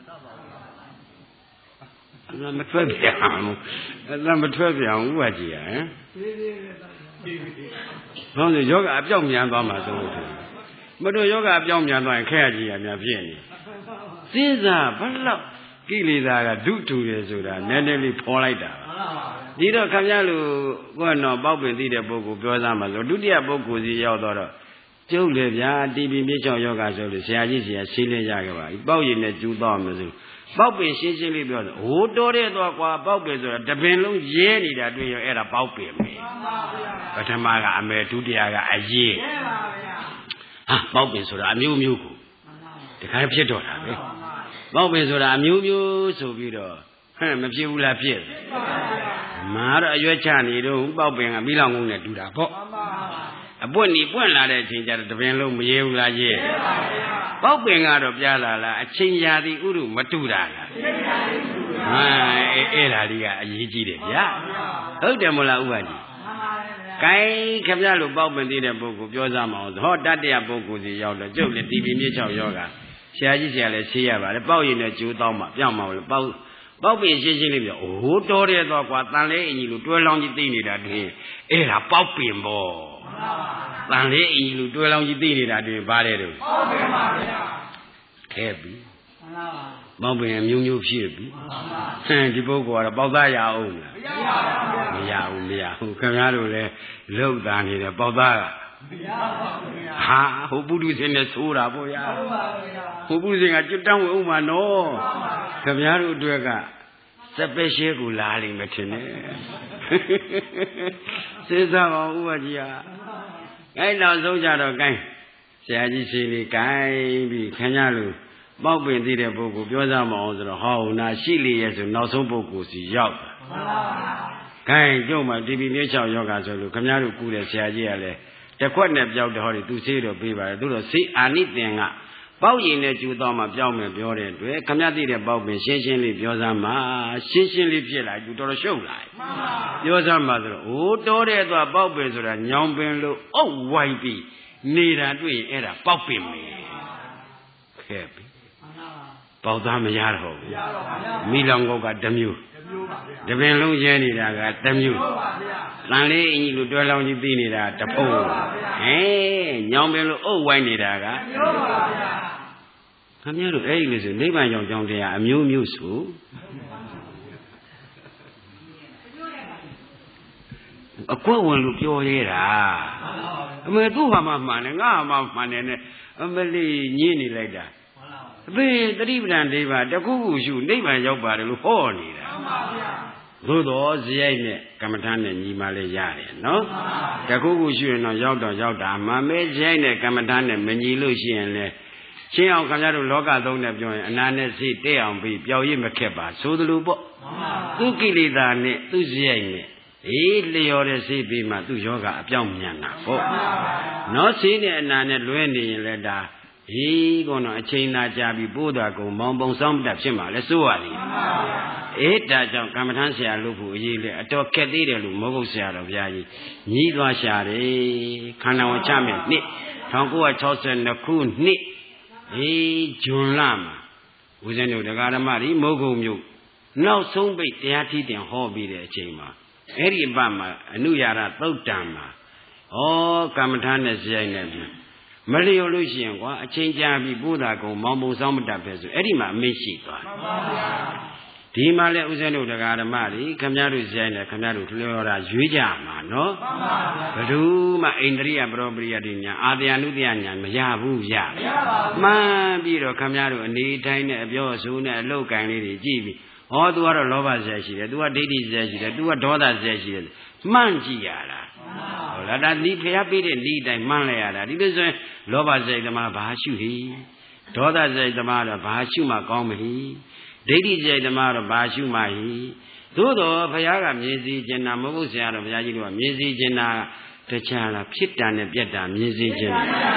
အဲ့မထွက်ပြန်ဘူးအဲ့မထွက်ပြန်ဘူးဥပကြီးရဟမ်ဘာလို့ယောဂအပြောက်မြန်သွားမှာသုံးလို့မတို့ယောဂအပြောက်မြန်သွားရင်ခက်ရကြီးရများဖြစ်နေစဉ်းစားဘလောက်ကိလေသာကဒုတူတယ်ဆိုတာနည်းနည်းလေးဖော်လိုက်တာဒီတော့ခင်ဗျားလူကတော့ပေါက်ပင်သိတဲ့ပုဂ္ဂိုလ်ပြောသားမှာဆိုဒုတိယပုဂ္ဂိုလ်စီရောက်တော့ကျုပ်လေဗျာတီဗီမြေချောင်းယောဂဆိုလို့ဆရာကြီးဆရာရှင်းလင်းကြခဲ့ပါပြီပေါက်ရည်နဲ့ကျူးတော့မယ်ဆိုပေါက်ပင်ရှင်းရှင်းလေးပြောတယ်ဟိုတော်တဲ့တော့ကွာပေါက်ပင်ဆိုတာတပင်လုံးရဲနေတာတွေ့ရအဲ့ဒါပေါက်ပင်ပဲပထမကအမေဒုတိယကအရေးဟာပေါက်ပင်ဆိုတာအမျိုးမျိုးကိုတခါဖြစ်တော့တာပဲပေါက်ပင်ဆိုတာအမျိုးမျိုးဆိုပြီးတော့ဟဲ့မဖြစ်ဘူးလားဖြစ်မာတော့အရွက်ချနေတော့ပေါက်ပင်ကမိလောင်ကုန်းနဲ့တူတာပေါ့အပွင့်နေပွင့်လာတဲ့အချိန်ကျတော့တပင်လုံးမရဲဘူးလားရဲပေါက်ပင်ကတော့ပြားလာလားအချိန်ရာသီဥတုမတူတာလားဟာအဲ့အဲ့ဒါလေးကအရေးကြီးတယ်ဗျာဟုတ်တယ်မလားဥပကြီးကိုင်းခပြလို့ပေါက်ပင်သေးတဲ့ပုဂ္ဂိုလ်ပြောစားမအောင်ဟောတတ္တရပုဂ္ဂိုလ်စီရောက်တော့ကျုပ်လည်းတီဗီမြေချောက်ယောဂဆရာကြီးဆရာလည်းရှင်းရပါလေပေါက်ရင်လည်းကျိုးတောင်းမှပြောင်းမှလို့ပေါက်ပေါက်ပင်ရှင်းရှင်းလေးပြောအိုးတော်တယ်တော့ကွာတန်လေးအင်ကြီးလို့တွဲလောင်းကြီးသိနေတာတည်းအဲ့ဒါပေါက်ပင်ပေါ့တန်လေးအင်ကြီးလို့တွဲလောင်းကြီးသိနေတာတည်းဘာလဲတော့ပေါက်ပင်ပါဗျာခဲပြီပေါက်ပင်အမျိုးမျိုးဖြစ်ပြီဟမ်ဒီပုဂ္ဂိုလ်ကတော့ပေါက်သားရအောင်လားမရဘူးမရဘူးခင်ဗျားတို့လည်းလောက်သားနေတယ်ပေါက်သားကဟာဟိုပုထုဇဉ်နဲ့သိုးတာပေါ့ဗျာဟိုပုထုဇဉ်ကကျွတ်တောင်းဝင်ဥမာနော်ခင်ဗျားတို့အတွက်ကစပယ်ရှယ်ကိုလာလိမ့်မယ်ထင်တယ်စဉ်းစားပါဦးဥပကြီးဟာအဲ့နောက်ဆုံးကြတော့ gain ဆရာကြီးရှင်လေး gain ပြီးခင်ဗျားတို့ပေါက်ပင်သိတဲ့ပုဂ္ဂိုလ်ပြောစားမအောင်ဆိုတော့ဟောနာရှိလေရဲ့ဆိုနောက်ဆုံးပုဂ္ဂိုလ်စီရောက်တာမှန်ပါဗျာခိုင်းကျုံမှာတီဗီမြေချောက်ယောဂဆိုလို့ခမည်းတော်ကူတဲ့ဆရာကြီးကလည်းတခွက်နဲ့ပြောက်တယ်ဟောဒီသူဆေးတော့ပေးပါတယ်သူတို့ဆေးအာနိသင်ကပေါက်ရည်နဲ့ကျူတော့မှပြောင်းမယ်ပြောတဲ့အတွက်ခမည်းသိတဲ့ပေါက်ပင်ရှင်းရှင်းလေးပြောစားမှာရှင်းရှင်းလေးဖြစ်လာကျူတော်တော်ရှုပ်လာမှန်ပါပြောစားမှာဆိုတော့အိုးတော်တဲ့သွားပေါက်ပင်ဆိုတာညောင်ပင်လို့အုပ်ဝိုင်းပြီးနေတာတွေ့ရင်အဲ့ဒါပေါက်ပင်မယ်ခဲ့ပြီပေါက်သားမရတော့ဘူးမိလောင်ကောက်ကတစ်မျိုးတပင်လုံးရဲနေတာကတစ်မျိုးတန်လေးအင်ကြီးလိုတွဲလောင်းကြီးပြီးနေတာတဖုံးဟဲညောင်ပင်လိုအုပ်ဝိုင်းနေတာကခင်ဗျားတို့အဲ့ဒီလို့ဆိုနိဗ္ဗာန်ကြောင့်ကြောင်းတရားအမျိုးမျိုးဆိုအကွက်ဝင်လို့ပြောရဲတာအမေသူ့ဟာမှမှန်တယ်ငါဟာမှမှန်တယ်နဲ့အမလေးညင်းနေလိုက်တာအဖေတတိပဒံဒိဗာတခုခုရှုနိဗ္ဗာန်ရောက်ပါတယ်လို့ဟောနေတာမှန်ပါဗျာသို့တော်ဇယိုက်နဲ့ကမ္မထာနဲ့ညီမလေးရတယ်နော်တခုခုရှုရင်တော့ရောက်တော့ရောက်တာမှမဲဇယိုက်နဲ့ကမ္မထာနဲ့မညီလို့ရှိရင်လေချင်းအောင်ခင်ဗျားတို့လောကသုံးနဲ့ပြောရင်အနာနဲ့စိတ်တဲ့အောင်ပြီးပျောက်ရစ်မခက်ပါဆိုသလိုပေါ့သူကိလေသာနဲ့သူဇယိုက်နဲ့အေးလျော်တဲ့စိတ်ပြီးမှသူယောဂအပြောင်းမြန်တာပေါ့နော်စိတ်နဲ့အနာနဲ့လွဲနေရင်လည်းဒါဟေးကောတော့အချိန်သာကြာပြီးပိုးတာကုန်မောင်ပုံဆောင်တတ်ဖြစ်မှာလဲစိုးရသေးတယ်အေးဒါကြောင့်ကမ္မထမ်းဆရာလို့ဖို့အရေးလေအတော်ခက်သေးတယ်လို့မောဂုတ်ဆရာတော်ဘုရားကြီးညီးသွားရှာတယ်ခန္ဓာဝင်ချမယ်နှစ်၁၉၆၂ခုနှစ်အေးဂျွန်လမှာဦးဇင်းတို့တရားဓမ္မတွေမောဂုတ်မြို့နောက်ဆုံးပိတ်တရားထီးတင်ဟောပြီးတဲ့အချိန်မှာအဲ့ဒီအပတ်မှာအနုရာရသုတ်တံမှာဩကမ္မထမ်းနဲ့ဇယိုက်နဲ့ပြီမလျော်လို့ရှိရင်ကွာအချိန်ကြာပြီပိုးတာကုန်မောင်ပုံဆောင်မတတ်ပဲဆိုအဲ့ဒီမှာအမိတ်ရှိသွားတယ်မှန်ပါဗျာဒီမှာလဲဦးဇင်းတို့တရားဓမ္မတွေခမည်းတော်ဇယိုက်နဲ့ခမည်းတော်လျော်တာရွေးကြမှာနော်မှန်ပါဗျာဘယ်သူမှအိန္ဒြိယပရောပရိယတိညာအာတယနုတယညာမရဘူးဗျာမရပါဘူးမှန်ပြီးတော့ခမည်းတော်အနေတိုင်းနဲ့အပြောအဆိုနဲ့အလုတ်ကင်လေးတွေကြည့်ပြီးဟော तू ကတော့လောဘဇယိုက်ရှိတယ် तू ကဒိဋ္ဌိဇယိုက်ရှိတယ် तू ကဒေါသဇယိုက်ရှိတယ်မှန်ကြည့်ရတာဟုတ်လားဒါဒီဖျားပေးတဲ့ဤတိုင်းမှန်းလိုက်ရတာဒီလိုဆိုရင်လောဘဇယိုက်သမားဘာရှုဟိဒေါသဇယိုက်သမားတော့ဘာရှုမှကောင်းမဟိဒိဋ္ဌိဇယိုက်သမားတော့ဘာရှုမှဟိသို့တော်ဘုရားကမြင်စီခြင်းနာမဟုတ်ဆရာတော်ဘုရားကြီးတို့ကမြင်စီခြင်းနာတခြားလားဖြစ်တာနဲ့ပြက်တာမြင်စီခြင်း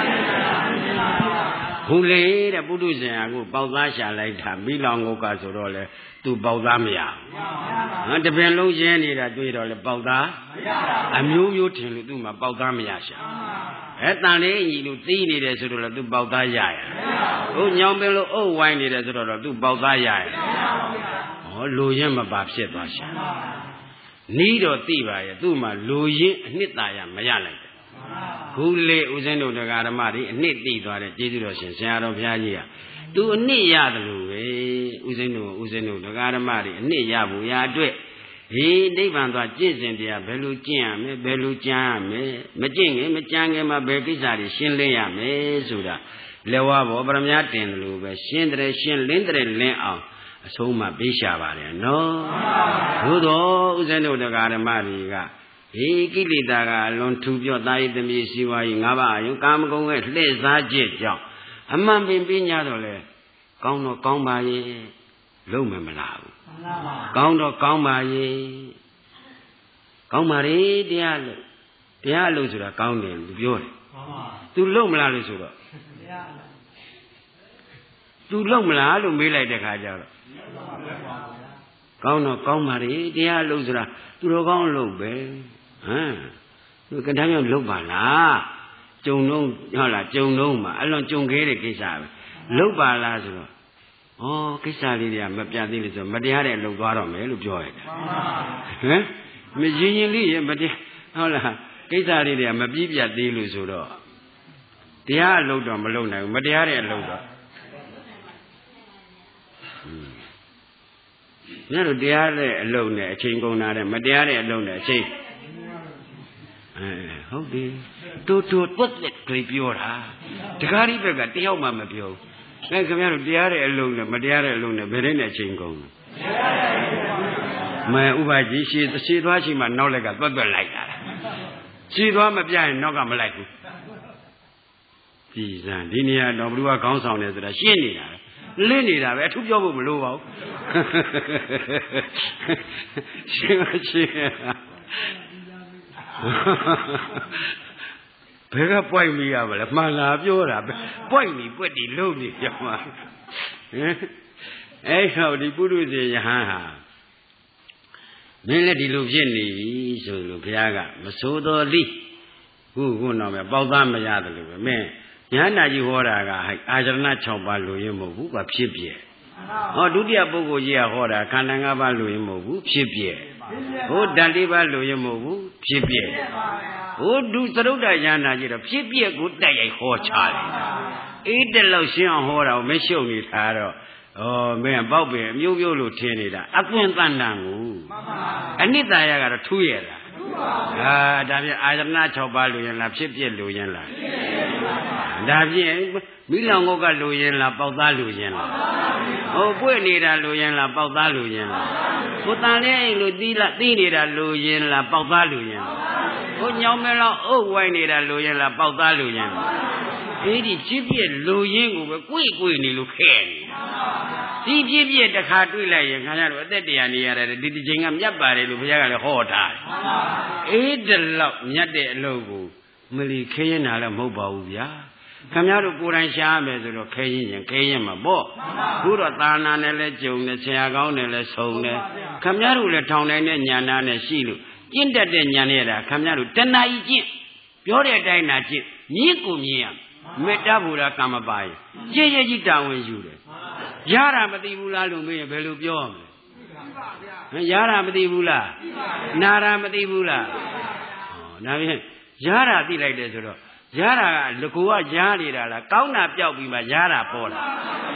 ဘူးလေတဲ့ပုထုဇဉ်ကကိုပေါက်သားရှာလိုက်တာမိလောင်ငုတ်ကဆိုတော့လေသူပေါက်သားမရဘူးတပင်လုံးရင်းနေတာတွေ့တော့လေပေါက်သားအမျိုးမျိုးထင်လို့သူ့မှာပေါက်သားမရရှာအဲတန်လေးညီလို့တီးနေတယ်ဆိုတော့လေသူပေါက်သားရရဟုတ်ညောင်ပင်လို့အုပ်ဝိုင်းနေတယ်ဆိုတော့သူပေါက်သားရရဟောလူရင်းမပါဖြစ်သွားရှာနီးတော့သိပါရဲ့သူ့မှာလူရင်းအနှစ်သာရမရလိုက်ခုလေဦးဇင်းတို့တရားဓမ္မတွေအနှစ်သိသွားတဲ့ကျေးဇူးတော်ရှင်ဆရာတော်ဘုရားကြီးကသူအနှစ်ရတယ်လို့ပဲဦးဇင်းတို့ဦးဇင်းတို့တရားဓမ္မတွေအနှစ်ရဖို့ရာအတွက်ဟေးနိဗ္ဗာန်သွားကျင့်စဉ်တရားဘယ်လိုကျင့်ရမလဲဘယ်လိုကြံရမလဲမကျင့်ခင်မကြံခင်မှာဘယ်ကိစ္စတွေရှင်းလင်းရမယ်ဆိုတာလက်ဝါးဘောပရမညာတင်တယ်လို့ပဲရှင်းတယ်ရှင်းလင်းတယ်လင်းအောင်အဆုံးမပေးရှာပါတယ်နော်သို့တော်ဦးဇင်းတို့တရားဓမ္မတွေကဟေကိလေသာကအလွန်ထူပြော့တာယိသမီးစီဝါကြီးငါးပါးအယုကာမဂုဏ်ရဲ့လှည့်စားခြင်းကြောင့်အမှန်ပင်ပညာတော့လေကောင်းတော့ကောင်းပါရဲ့လုံးမမလားဘူးကောင်းတော့ကောင်းပါရဲ့ကောင်းပါလေတရားလို့တရားလို့ဆိုတာကောင်းတယ်လို့ပြောတယ်သူလုံးမလားလို့ဆိုတော့သူလုံးမလားလို့မေးလိုက်တဲ့ခါကျတော့ကောင်းတော့ကောင်းပါလေတရားလို့ဆိုတာသူတော်ကောင်းလို့ပဲဟမ်သူကတည်းကလုတ်ပါလားကြုံတော့ဟုတ်လားကြုံတော့မှအလွန်ကြုံခဲတဲ့ကိစ္စပဲလုတ်ပါလားဆိုတော့ဩကိစ္စလေးတွေကမပြတ်သေးလို့ဆိုမတရားတဲ့လုတ်သွားတော့မယ်လို့ပြောရတယ်ဟမ်မရင်ရင်လေးရမတရားဟုတ်လားကိစ္စလေးတွေကမပြည့်ပြတ်သေးလို့ဆိုတော့တရားအလုတ်တော့မလုတ်နိုင်ဘူးမတရားတဲ့အလုတ်တော့ဟညတို့တရားတဲ့အလုံးနဲ့အချိန်ကုန်တာတဲ့မတရားတဲ့အလုံးနဲ့အချိန်အဲဟုတ်တယ်တူတူတွတ်လက်တွေပြောတာတကားဒီဘက်ကတယောက်မှမပြောဘူးအဲခင်ဗျားတို့တရားတဲ့အလုံးနဲ့မတရားတဲ့အလုံးနဲ့ဘယ်နဲ့အချိန်ကုန်လဲမဲဥပကြီးရှည်ရှည်သွားရှိမှနောက်လက်ကတွတ်တွတ်လိုက်တာရှည်သွားမပြရင်နောက်ကမလိုက်ဘူးကြည်စံဒီနေရာတော့ဘုရားခေါင်းဆောင်တယ်ဆိုတာရှင်းနေတာလင်းနေတာပဲအထူးပြောဖို့မလိုပါဘူးရှင်းရှင်းဘယ်ကပွိုက်မိရပါလဲမှန်လားပြောတာပွိုက်မိပွက်တီလုံးနေကြမှာအဲ့ဟောဒီပုရုဇေယဟန်ဟာမင်းလည်းဒီလိုဖြစ်နေပြီဆိုလို့ဘုရားကမဆိုးတော်လိခုခုတော့ပဲပေါက်သားမရတယ်လို့ပဲမင်းညာနာကြီးဟောတာကအာရဏ၆ပါးလိုရင်းမဟုတ်ဘူးကဖြစ်ပြဲဟောဒုတိယပုဂ္ဂိုလ်ကြီးကဟောတာခန္ဓာ၅ပါးလိုရင်းမဟုတ်ဘူးဖြစ်ပြဲဟိုဓာတ်၄ပါးလိုရင်းမဟုတ်ဘူးဖြစ်ပြဲဟိုဒုသရုတ်တညာနာကြီးတော့ဖြစ်ပြဲကိုတိုက်ရိုက်ဟောချတယ်အေးတလောက်ရှင်းအောင်ဟောတာကိုမရှုပ်နေတာတော့ဩမင်းပေါက်ပင်အမျိုးမျိုးလို့ထင်နေတာအကွင်တန်တန်ကိုအနိတ္တယကတော့ထူးရတာအာဒါဖြင့်အာရဏ၆ပါးလိုရင်လားဖြစ်ပြဲလိုရင်လားဒါဖြင့်မိလောင်ငုတ်ကလိုရင်လားပေါက်သားလိုရင်လားဟိုပွေ့နေတာလိုရင်လားပေါက်သားလိုရင်လားဟိုတန်လေးအိမ်လိုတီးလာတီးနေတာလိုရင်လားပေါက်သားလိုရင်လားဟိုညောင်မဲလောက်အုပ်ဝိုင်းနေတာလိုရင်လားပေါက်သားလိုရင်လားအဲ့ဒီဖြစ်ပြက်လိုရင်းကိုပဲကိုယ်ကိုယ်နေလို့ခဲနေတာဒီဖြစ်ပြက်တစ်ခါတွေ့လိုက်ရင်ခင်ဗျားတို့အသက်တရားနေရတယ်ဒီဒီချိန်ကမြတ်ပါတယ်လို့ဘုရားကလည်းဟောထားတယ်အေးတလောက်မြတ်တဲ့အလုပ်ကိုမလီခဲရင်တာလည်းမဟုတ်ပါဘူးဗျာခင်ဗျားတို့ကိုယ်တိုင်ရှားမယ်ဆိုတော့ခဲရင်ရင်ခဲရင်မှာပေါ့ခုတော့သာနာနဲ့လည်းကြုံတယ်ဆရာကောင်းနဲ့လည်းဆုံတယ်ခင်ဗျားတို့လည်းထောင်တိုင်းနဲ့ညာနာနဲ့ရှိလို့ကျင့်တတ်တဲ့ညာနဲ့တာခင်ဗျားတို့တဏှာကြီးကျင့်ပြောတဲ့အတိုင်းနာကျင့်မြင့်ကိုမြင့်ရမေတ္တာဘုရားကံမပါရင်ကြည်ကြည်ကြီးတာဝန်ယူတယ်ရတာမသိဘူးလားလို့မေးရင်ဘယ်လိုပြောရမလဲရတာမသိဘူးလားနာတာမသိဘူးလားဟောဒါဖြင့်ရတာသိလိုက်တယ်ဆိုတော့ရတာကလကူကရားနေတာလားကောင်းတာပြောက်ပြီးမှရတာပေါ်လာ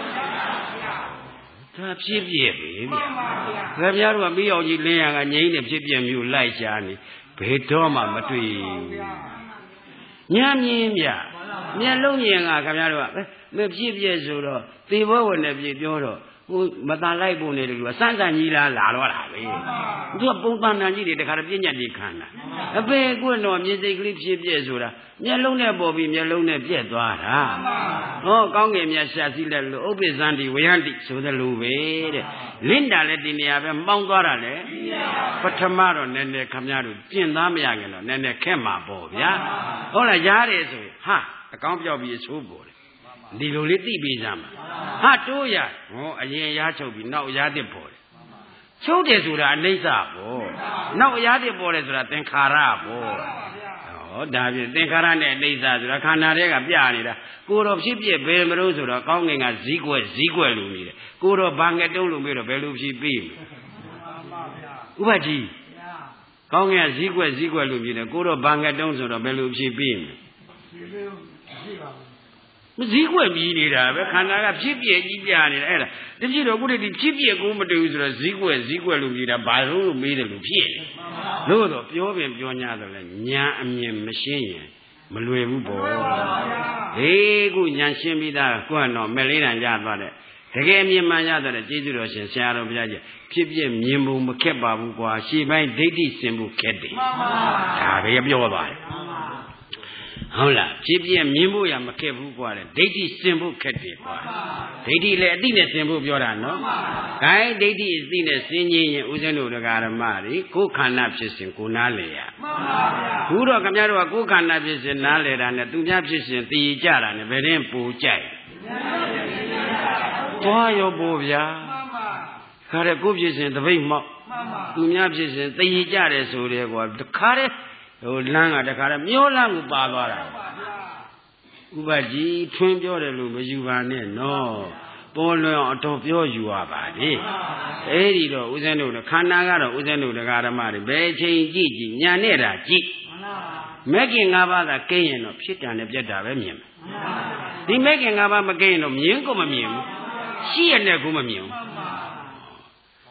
ဒါဖြစ်ပြည့်ပဲဗျာခင်ဗျားတို့ကမိအောင်ကြီးလင်းရကငိမ့်နေဖြစ်ပြည့်မျိုးလိုက်ရှားနေဘယ်တော့မှမတွေ့ညံမြင်းဗျမျက်လုံးမြင်ကခင်ဗျားတို့ကမဖြစ်ပြည့်ဆိုတော့သေဘောဝင်နေပြပြောတော့ဟိုမတန်လိုက်ပုံနေတယ်လို့စမ်းစမ်းကြီးလားလာတော့တာပဲသူကပုံတန်တန်ကြီးတွေတခါတပြည့်ညက်ကြီးခံတာအပေကွန်းတော့မြေစိတ်ကလေးဖြစ်ပြည့်ဆိုတာမျက်လုံးနဲ့ပေါ်ပြီးမျက်လုံးနဲ့ပြက်သွားတာဟောကောင်းကင်မြတ်ရှာစီလက်လို့ဥပ္ပဇန္တိဝယန္တိဆိုတဲ့လိုပဲတဲ့လင်းတာလည်းဒီနေရာပဲမှောင်သွားတာလေပထမတော့နည်းနည်းခမည်းတော်ကျင့်သားမရခင်တော့နည်းနည်းခက်မှာပေါ့ဗျာဟုတ်လားရားတယ်ဆိုရင်ဟာအကောင်းပြောက်ပြီးအချိုးပေါ်တယ်ဒီလိုလေးသိပြီးစမ်းပါဟာတိုးရဟောအရင်ရားချုပ်ပြီးနောက်ရားတစ်ပေါ်တယ်ချုပ်တယ်ဆိုတာအနိစ္စပေါ့နောက်ရားတစ်ပေါ်တယ်ဆိုတာသင်္ခါရပေါ့ဟောဒါဖြင့်သင်္ခါရနဲ့အနိစ္စဆိုတာခန္ဓာတွေကပြနေတာကိုယ်တော်ဖြစ်ဖြစ်ဘယ်မလို့ဆိုတော့ကောင်းငင်ကဇီးကွက်ဇီးကွက်လို့နေတယ်ကိုယ်တော်ဘာငက်တုံးလို့မေးတော့ဘယ်လိုဖြစ်ပြီးဥပကြီးကောင်းငင်ကဇီးကွက်ဇီးကွက်လို့နေတယ်ကိုယ်တော်ဘာငက်တုံးဆိုတော့ဘယ်လိုဖြစ်ပြီးမဇီးကွက်ပြီးနေတာပဲခန္ဓာကဖြစ်ပြကြီးပြနေတာအဲ့ဒါတပြည့်တော့ခုတည်းဒီဖြစ်ပြကိုမတွေ့ဘူးဆိုတော့ဇီးကွက်ဇီးကွက်လို့နေတာဘာလို့မေးတယ်လို့ဖြစ်နေလို့တော့ပြောပင်ပြော냐တော့လဲညာအမြင်မရှင်းရင်မလွယ်ဘူးပေါ့ဟေးခုညာရှင်းပြီးသားကိုယ်ကတော့မလေးတန်ရသွားတဲ့တကယ်မြင်မှန်ရတဲ့ကျေးဇူးတော်ရှင်ဆရာတော်ဘုရားကြီးဖြစ်ပြမြင်ဖို့မခက်ပါဘူးကွာရှေ့ပိုင်းဒိဋ္ဌိစင်ဖို့ခက်တယ်ဒါပဲပြောသွားတယ်ဟုတ်လားဖြစ်ပြမြင်ဖို့ရမခက်ဘူးကွာတဲ့ဒိဋ္ဌိစင်ဖို့ခက်တယ်ကွာဒိဋ္ဌိလည်းအတိနဲ့စင်ဖို့ပြောတာနော်ဂိုင်းဒိဋ္ဌိအတိနဲ့စင်ခြင်းရင်ဦးဇင်းတို့တရားဓမ္မတွေကိုယ်ခန္ဓာဖြစ်စဉ်ကိုနားလေရဘုတော့ခင်ဗျားတို့ကကိုယ်ခန္ဓာဖြစ်စဉ်နားလေတာနဲ့သူများဖြစ်စဉ်တည်ကြတာနဲ့ဘယ်ရင်ပူကြိုက်သွားရောပူဗျာခါတဲ့ကိုယ်ဖြစ်စဉ်တပိတ်မောက်သူများဖြစ်စဉ်တည်ကြတယ်ဆိုတယ်ကွာတခါတဲ့ဟိုလမ်းကတခါတည်းမျောလမ်းကိုပါသွားတာဥပကြီးထွန်းပြောတယ်လို့မယူပါနဲ့နော်ပေါ်လွင်အောင်အတော်ပြောယူရပါလေအဲ့ဒီတော့ဦးဇင်းတို့ခန္ဓာကတော့ဦးဇင်းတို့တရားဓမ္မတွေဘယ်ချိန်ကြည့်ကြည့်ညာနဲ့တာကြည့်မဂ်ခင်၅ပါးသာကိန်းရင်တော့ဖြစ်တာနဲ့ပြတ်တာပဲမြင်မယ်ဒီမဂ်ခင်၅ပါးမကိန်းရင်တော့မြင်ကိုမမြင်ဘူးရှိရတဲ့ကိုမမြင်ဘူး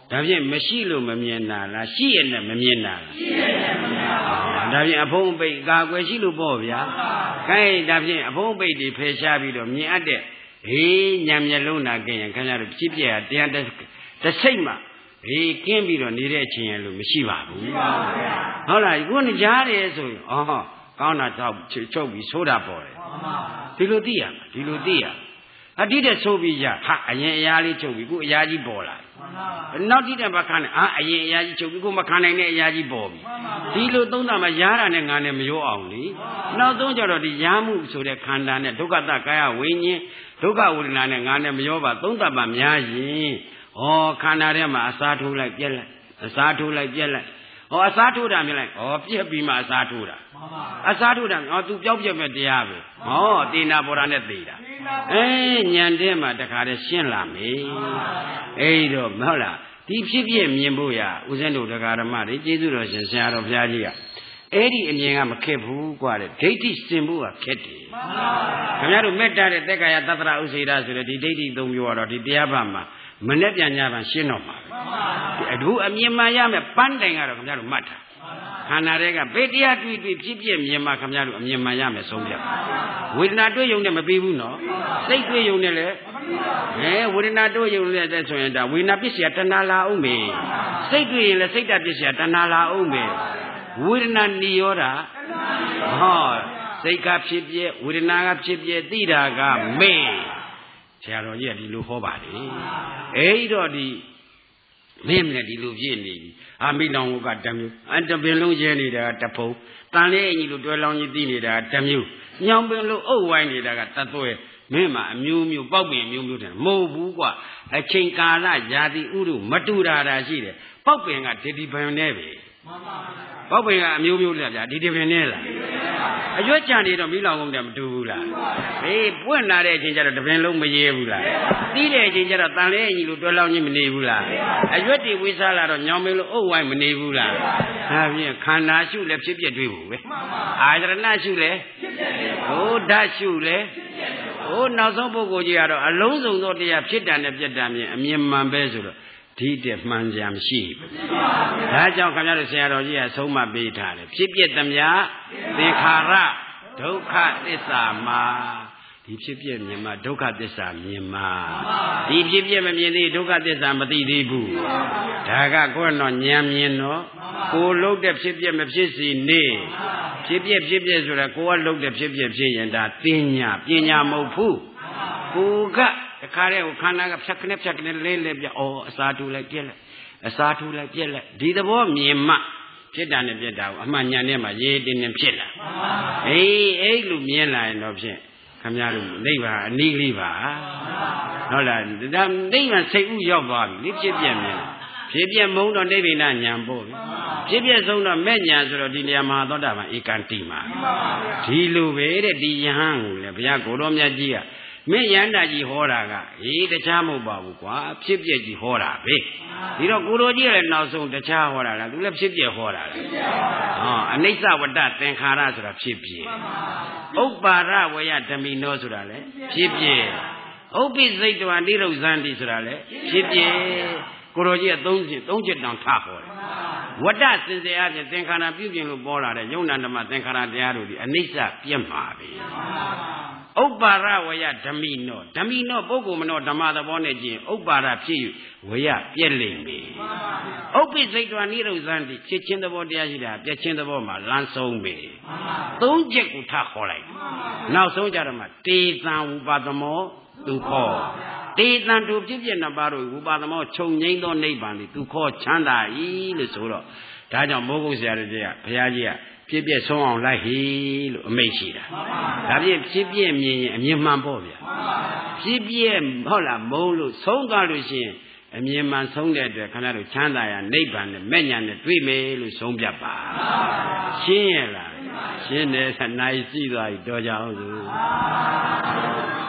ဒါဖြင့်မရှိလို့မမြင်တာလားရှိရနဲ့မမြင်တာလားရှိရနဲ့မမြင်ပါဘူးဒါဖြင့်အဖုံးပိတ်ကာကွယ်ရှိလို့ပေါ့ဗျာကဲဒါဖြင့်အဖုံးပိတ်တွေဖယ်ရှားပြီးတော့မြင်အပ်တဲ့ဟေးညံမျက်လုံးနာကင်းရင်ခင်ဗျားတို့ဖြစ်ပြတရားတစ်စိတ်မှဟေးကင်းပြီးတော့နေတဲ့အချိန်ရလို့မရှိပါဘူးဟုတ်လားခုနကြားတယ်ဆိုရင်အော်ကောင်းတာတော့ချုပ်ပြီးဆိုးတာပေါ်တယ်ဒီလိုသိရမှာဒီလိုသိရအတိတဲ့ဆိုးပြီးရဟာအရင်အရာလေးချုပ်ပြီးခုအရာကြီးပေါ်လာနောက်တိတဲ့မခံနဲ့အာအရင်အရာကြီးချုပ်ပြီးခုမခံနိုင်တဲ့အရာကြီးပေါ်ပြီဒီလိုသုံးတာမှရားတာနဲ့ငါနဲ့မရောအောင်လေနောက်သုံးကြတော့ဒီရားမှုဆိုတဲ့ခန္ဓာနဲ့ဒုက္ခတကာယဝိညာဉ်ဒုက္ခဝေဒနာနဲ့ငါနဲ့မရောပါသုံးတာမှများရင်ဩခန္ဓာထဲမှာအစားထိုးလိုက်ပြက်လိုက်အစားထိုးလိုက်ပြက်လိုက်ဩအစားထိုးတာမြင်လိုက်ဩပြက်ပြီးမှအစားထိုးတာအစားထိုးတာဩသူပြောက်ပြက်မဲ့တရားပဲဟောတေနာပေါ်တာနဲ့သိတာအဲညံတဲ့မှာတခါတည်းရှင်းလာမယ်အဲ့တော့မဟုတ်လားဒီဖြစ်ဖြစ်မြင်ဖို့ရဦးဇင်းတို့တရားဓမ္မတွေကျေးဇူးတော်ရှင်ဆရာတော်ဘုရားကြီးကအဲ့ဒီအမြင်ကမခက်ဘူးกว่าတဲ့ဒိဋ္ဌိစင်ဖို့ကခက်တယ်ခင်ဗျားတို့မေတ္တာတဲ့တက်ကာယသတ္တရဥစေတာဆိုတဲ့ဒီဒိဋ္ဌိသုံးမျိုးကတော့ဒီတရားဘာမှာမနဲ့ပြန်ကြပါရှင်းတော့မှာပဲအခုအမြင်မှန်ရမယ်ပန်းတိုင်ကတော့ခင်ဗျားတို့မှတ်တာခန္ဓာတွေကဘယ်တရားတွေ့တွေ့ဖြစ်ဖြစ်မြင်မှခင်ဗျားတို့အမြင်မှန်ရမယ်ဆုံးဖြတ်ဝေဒနာတွေ့ရုံနဲ့မပြီးဘူးနော်စိတ်တွေ့ရုံနဲ့လည်းအဲဝေဒနာတွေ့ရုံနဲ့တဲ့ဆိုရင်ဒါဝေဒနာပစ္စယတဏှာလာအောင်ပဲစိတ်တွေ့ရင်လည်းစိတ်တပစ္စယတဏှာလာအောင်ပဲဝေဒနာနိရောဓဟောစိတ်ကဖြစ်ပြဝေဒနာကဖြစ်ပြသိတာကမေ့ဆရာတော်ကြီးကဒီလိုဟောပါလေအဲ့တော့ဒီမင်းနဲ့ဒီလိုဖြစ်နေပြီအာမိလောင်ကတမျိုးအတပင်လုံးရဲနေတာကတဖုံတန်လေးအညီလိုတွဲလောင်းကြီးသိနေတာကတမျိုးညောင်ပင်လိုအုပ်ဝိုင်းနေတာကတသွဲမင်းမှာအမျိုးမျိုးပေါက်ပင်မျိုးမျိုးတယ်မဟုတ်ဘူးကွာအချိန်ကာလယာတိဥရုမတူတာတာရှိတယ်ပေါက်ပင်ကဒီဒီပင်နဲ့ပဲမှန်ပါဗျာပေါက်ပင်ကအမျိုးမျိုးလဲဗျာဒီဒီပင်နဲ့လားအရွက်ကြံနေတော့မိလောင်ကုန်တယ်မတူဘူးလားအေးပွင့်လာတဲ့အချိန်ကျတော့တပင်လုံးမရဲဘူးလားတီးတဲ့အချိန်ကျတော့တန်လဲအညီလိုတွဲလောင်းကြီးမနေဘူးလားအရွက်တွေဝိစားလာတော့ညောင်မင်းလိုအုပ်ဝိုင်းမနေဘူးလားဒါဖြင့်ခန္ဓာရှုလဲဖြစ်ပြတွေ့ဘူးပဲအာရဏရှုလဲဟိုဓာတ်ရှုလဲဟိုနောက်ဆုံးပုဂ္ဂိုလ်ကြီးကတော့အလုံးစုံသောတရားဖြစ်တာနဲ့ပြတ်တာမြင်အမြင်မှန်ပဲဆိုတော့ဒီတဲ့မှန်ကြမရှိဘူးဒါကြောင့်ခင်ဗျားတို့ဆရာတော်ကြီးကဆုံးမပေးထားတယ်ဖြစ်ပြသမျှသင်္ခါရဒုက္ခသစ္စာမှာဒီဖြစ်ပြမြင်မှဒုက္ခသစ္စာမြင်မှဒီဖြစ်ပြမမြင်သေးဒုက္ခသစ္စာမသိသေးဘူးဒါကကိုယ်တော့ဉာဏ်မြင်တော့ကိုလုံးတဲ့ဖြစ်ပြမဖြစ်စီနေဖြစ်ပြဖြစ်ပြဆိုတာကိုကလုံးတဲ့ဖြစ်ပြဖြစ်ရင်ဒါပညာပညာမဟုတ်ဘူးကိုကတခါတည်းကိုခန္ဓာကဖြတ်ခနဲ့ဖြတ်ခနဲ့လေးလေးပြဩအစာထူလိုက်ပြက်လိုက်အစာထူလိုက်ပြက်လိုက်ဒီသဘောမြင်မှဖြစ်တာနဲ့ပြက်တာကိုအမှန်ညာနဲ့မှရေးတင်းတင်းဖြစ်လာအေးအဲ့လိုမြင်လာရင်တော့ဖြင့်ခမများတို့နိဗ္ဗာန်အနည်းလေးပါဟုတ်လားဒါနိဗ္ဗာန်စိတ်ဥရောက်သွားပြီလေဖြစ်ပြက်မြင်ဖြစ်ပြက်မုံတော့နိဗ္ဗာန်ညာပို့ပြီဖြစ်ပြက်ဆုံးတော့မဲ့ညာဆိုတော့ဒီနေရာမှာသောတာပန်ဧကန်တိမှာဒီလိုပဲတဲ့ဒီယဟန်ကိုလေဘုရားကိုတော်မြတ်ကြီးကမင်းရန်တာကြီးဟောတာကဟေးတခြားမဟုတ်ပါဘူးကွာဖြစ်ပြက်ကြီးဟောတာပဲဒီတော့ကိုတော်ကြီးလည်းနောက်ဆုံးတခြားဟောတာလားသူလည်းဖြစ်ပြက်ဟောတာလားဟောအနိစ္စဝတ္တသင်္ခါရဆိုတာဖြစ်ပြက်ဥပ္ပါရဝယဓမိနောဆိုတာလည်းဖြစ်ပြက်ဥပ္ပိစိတ်တဝနိရုဇန္တိဆိုတာလည်းဖြစ်ပြက်ကိုတော်ကြီးကသုံးချက်သုံးချက်တောင်ထဟောတယ်ဝတ္တစင်စေအပြင်သင်္ခါရပြုပြင်လို့ပေါ်လာတဲ့ယုံနာဓမ္မသင်္ခါရတရားတို့ဒီအနိစ္စပြက်မှာပဲဥပ္ပါရဝယဓမိနောဓမိနောပုဂ္ဂိုလ်မနောဓမ္မသဘောနဲ့ကြည့်ဥပ္ပါရဖြစ်၍ဝယပြက်လိမ့်မယ်ဥပ္ပိစိတ်တော်နိရုဇန္တိဖြစ်ချင်းသဘောတရားရှိတာပြက်ချင်းသဘောမှာလမ်းဆုံးပဲသုံးချက်ကိုထခေါ်လိုက်နောက်ဆုံးကြတော့မှတေသံဝုပါဒမောသူခောတေသံတို့ဖြစ်ဖြစ်နှစ်ပါးတို့ဝုပါဒမောခြုံငိမ့်သောနိဗ္ဗာန်သည်သူခောချမ်းသာ၏လို့ဆိုတော့ဒါကြောင့်မိုးကုတ်ဆရာတို့ကဘုရားကြီးကဖြစ်ပြဆုံးအောင်လိုက်ဟိလို့အမိန့်ရှိတာဒါဖြင့်ဖြစ်ပြမြင်ရင်အမြင်မှန်ပေါ့ဗျာဖြစ်ပြဟုတ်လားမုန်းလို့ဆုံးသွားလို့ရှိရင်အမြင်မှန်ဆုံးတဲ့အတွက်ခဏတို့ချမ်းသာရနိဗ္ဗာန်နဲ့မဲ့ညာနဲ့တွေ့မယ်လို့ဆုံးဖြတ်ပါရှင်းရလားရှင်းတယ်နိုင်ရှိသွားပြီတော်ကြအောင်စို့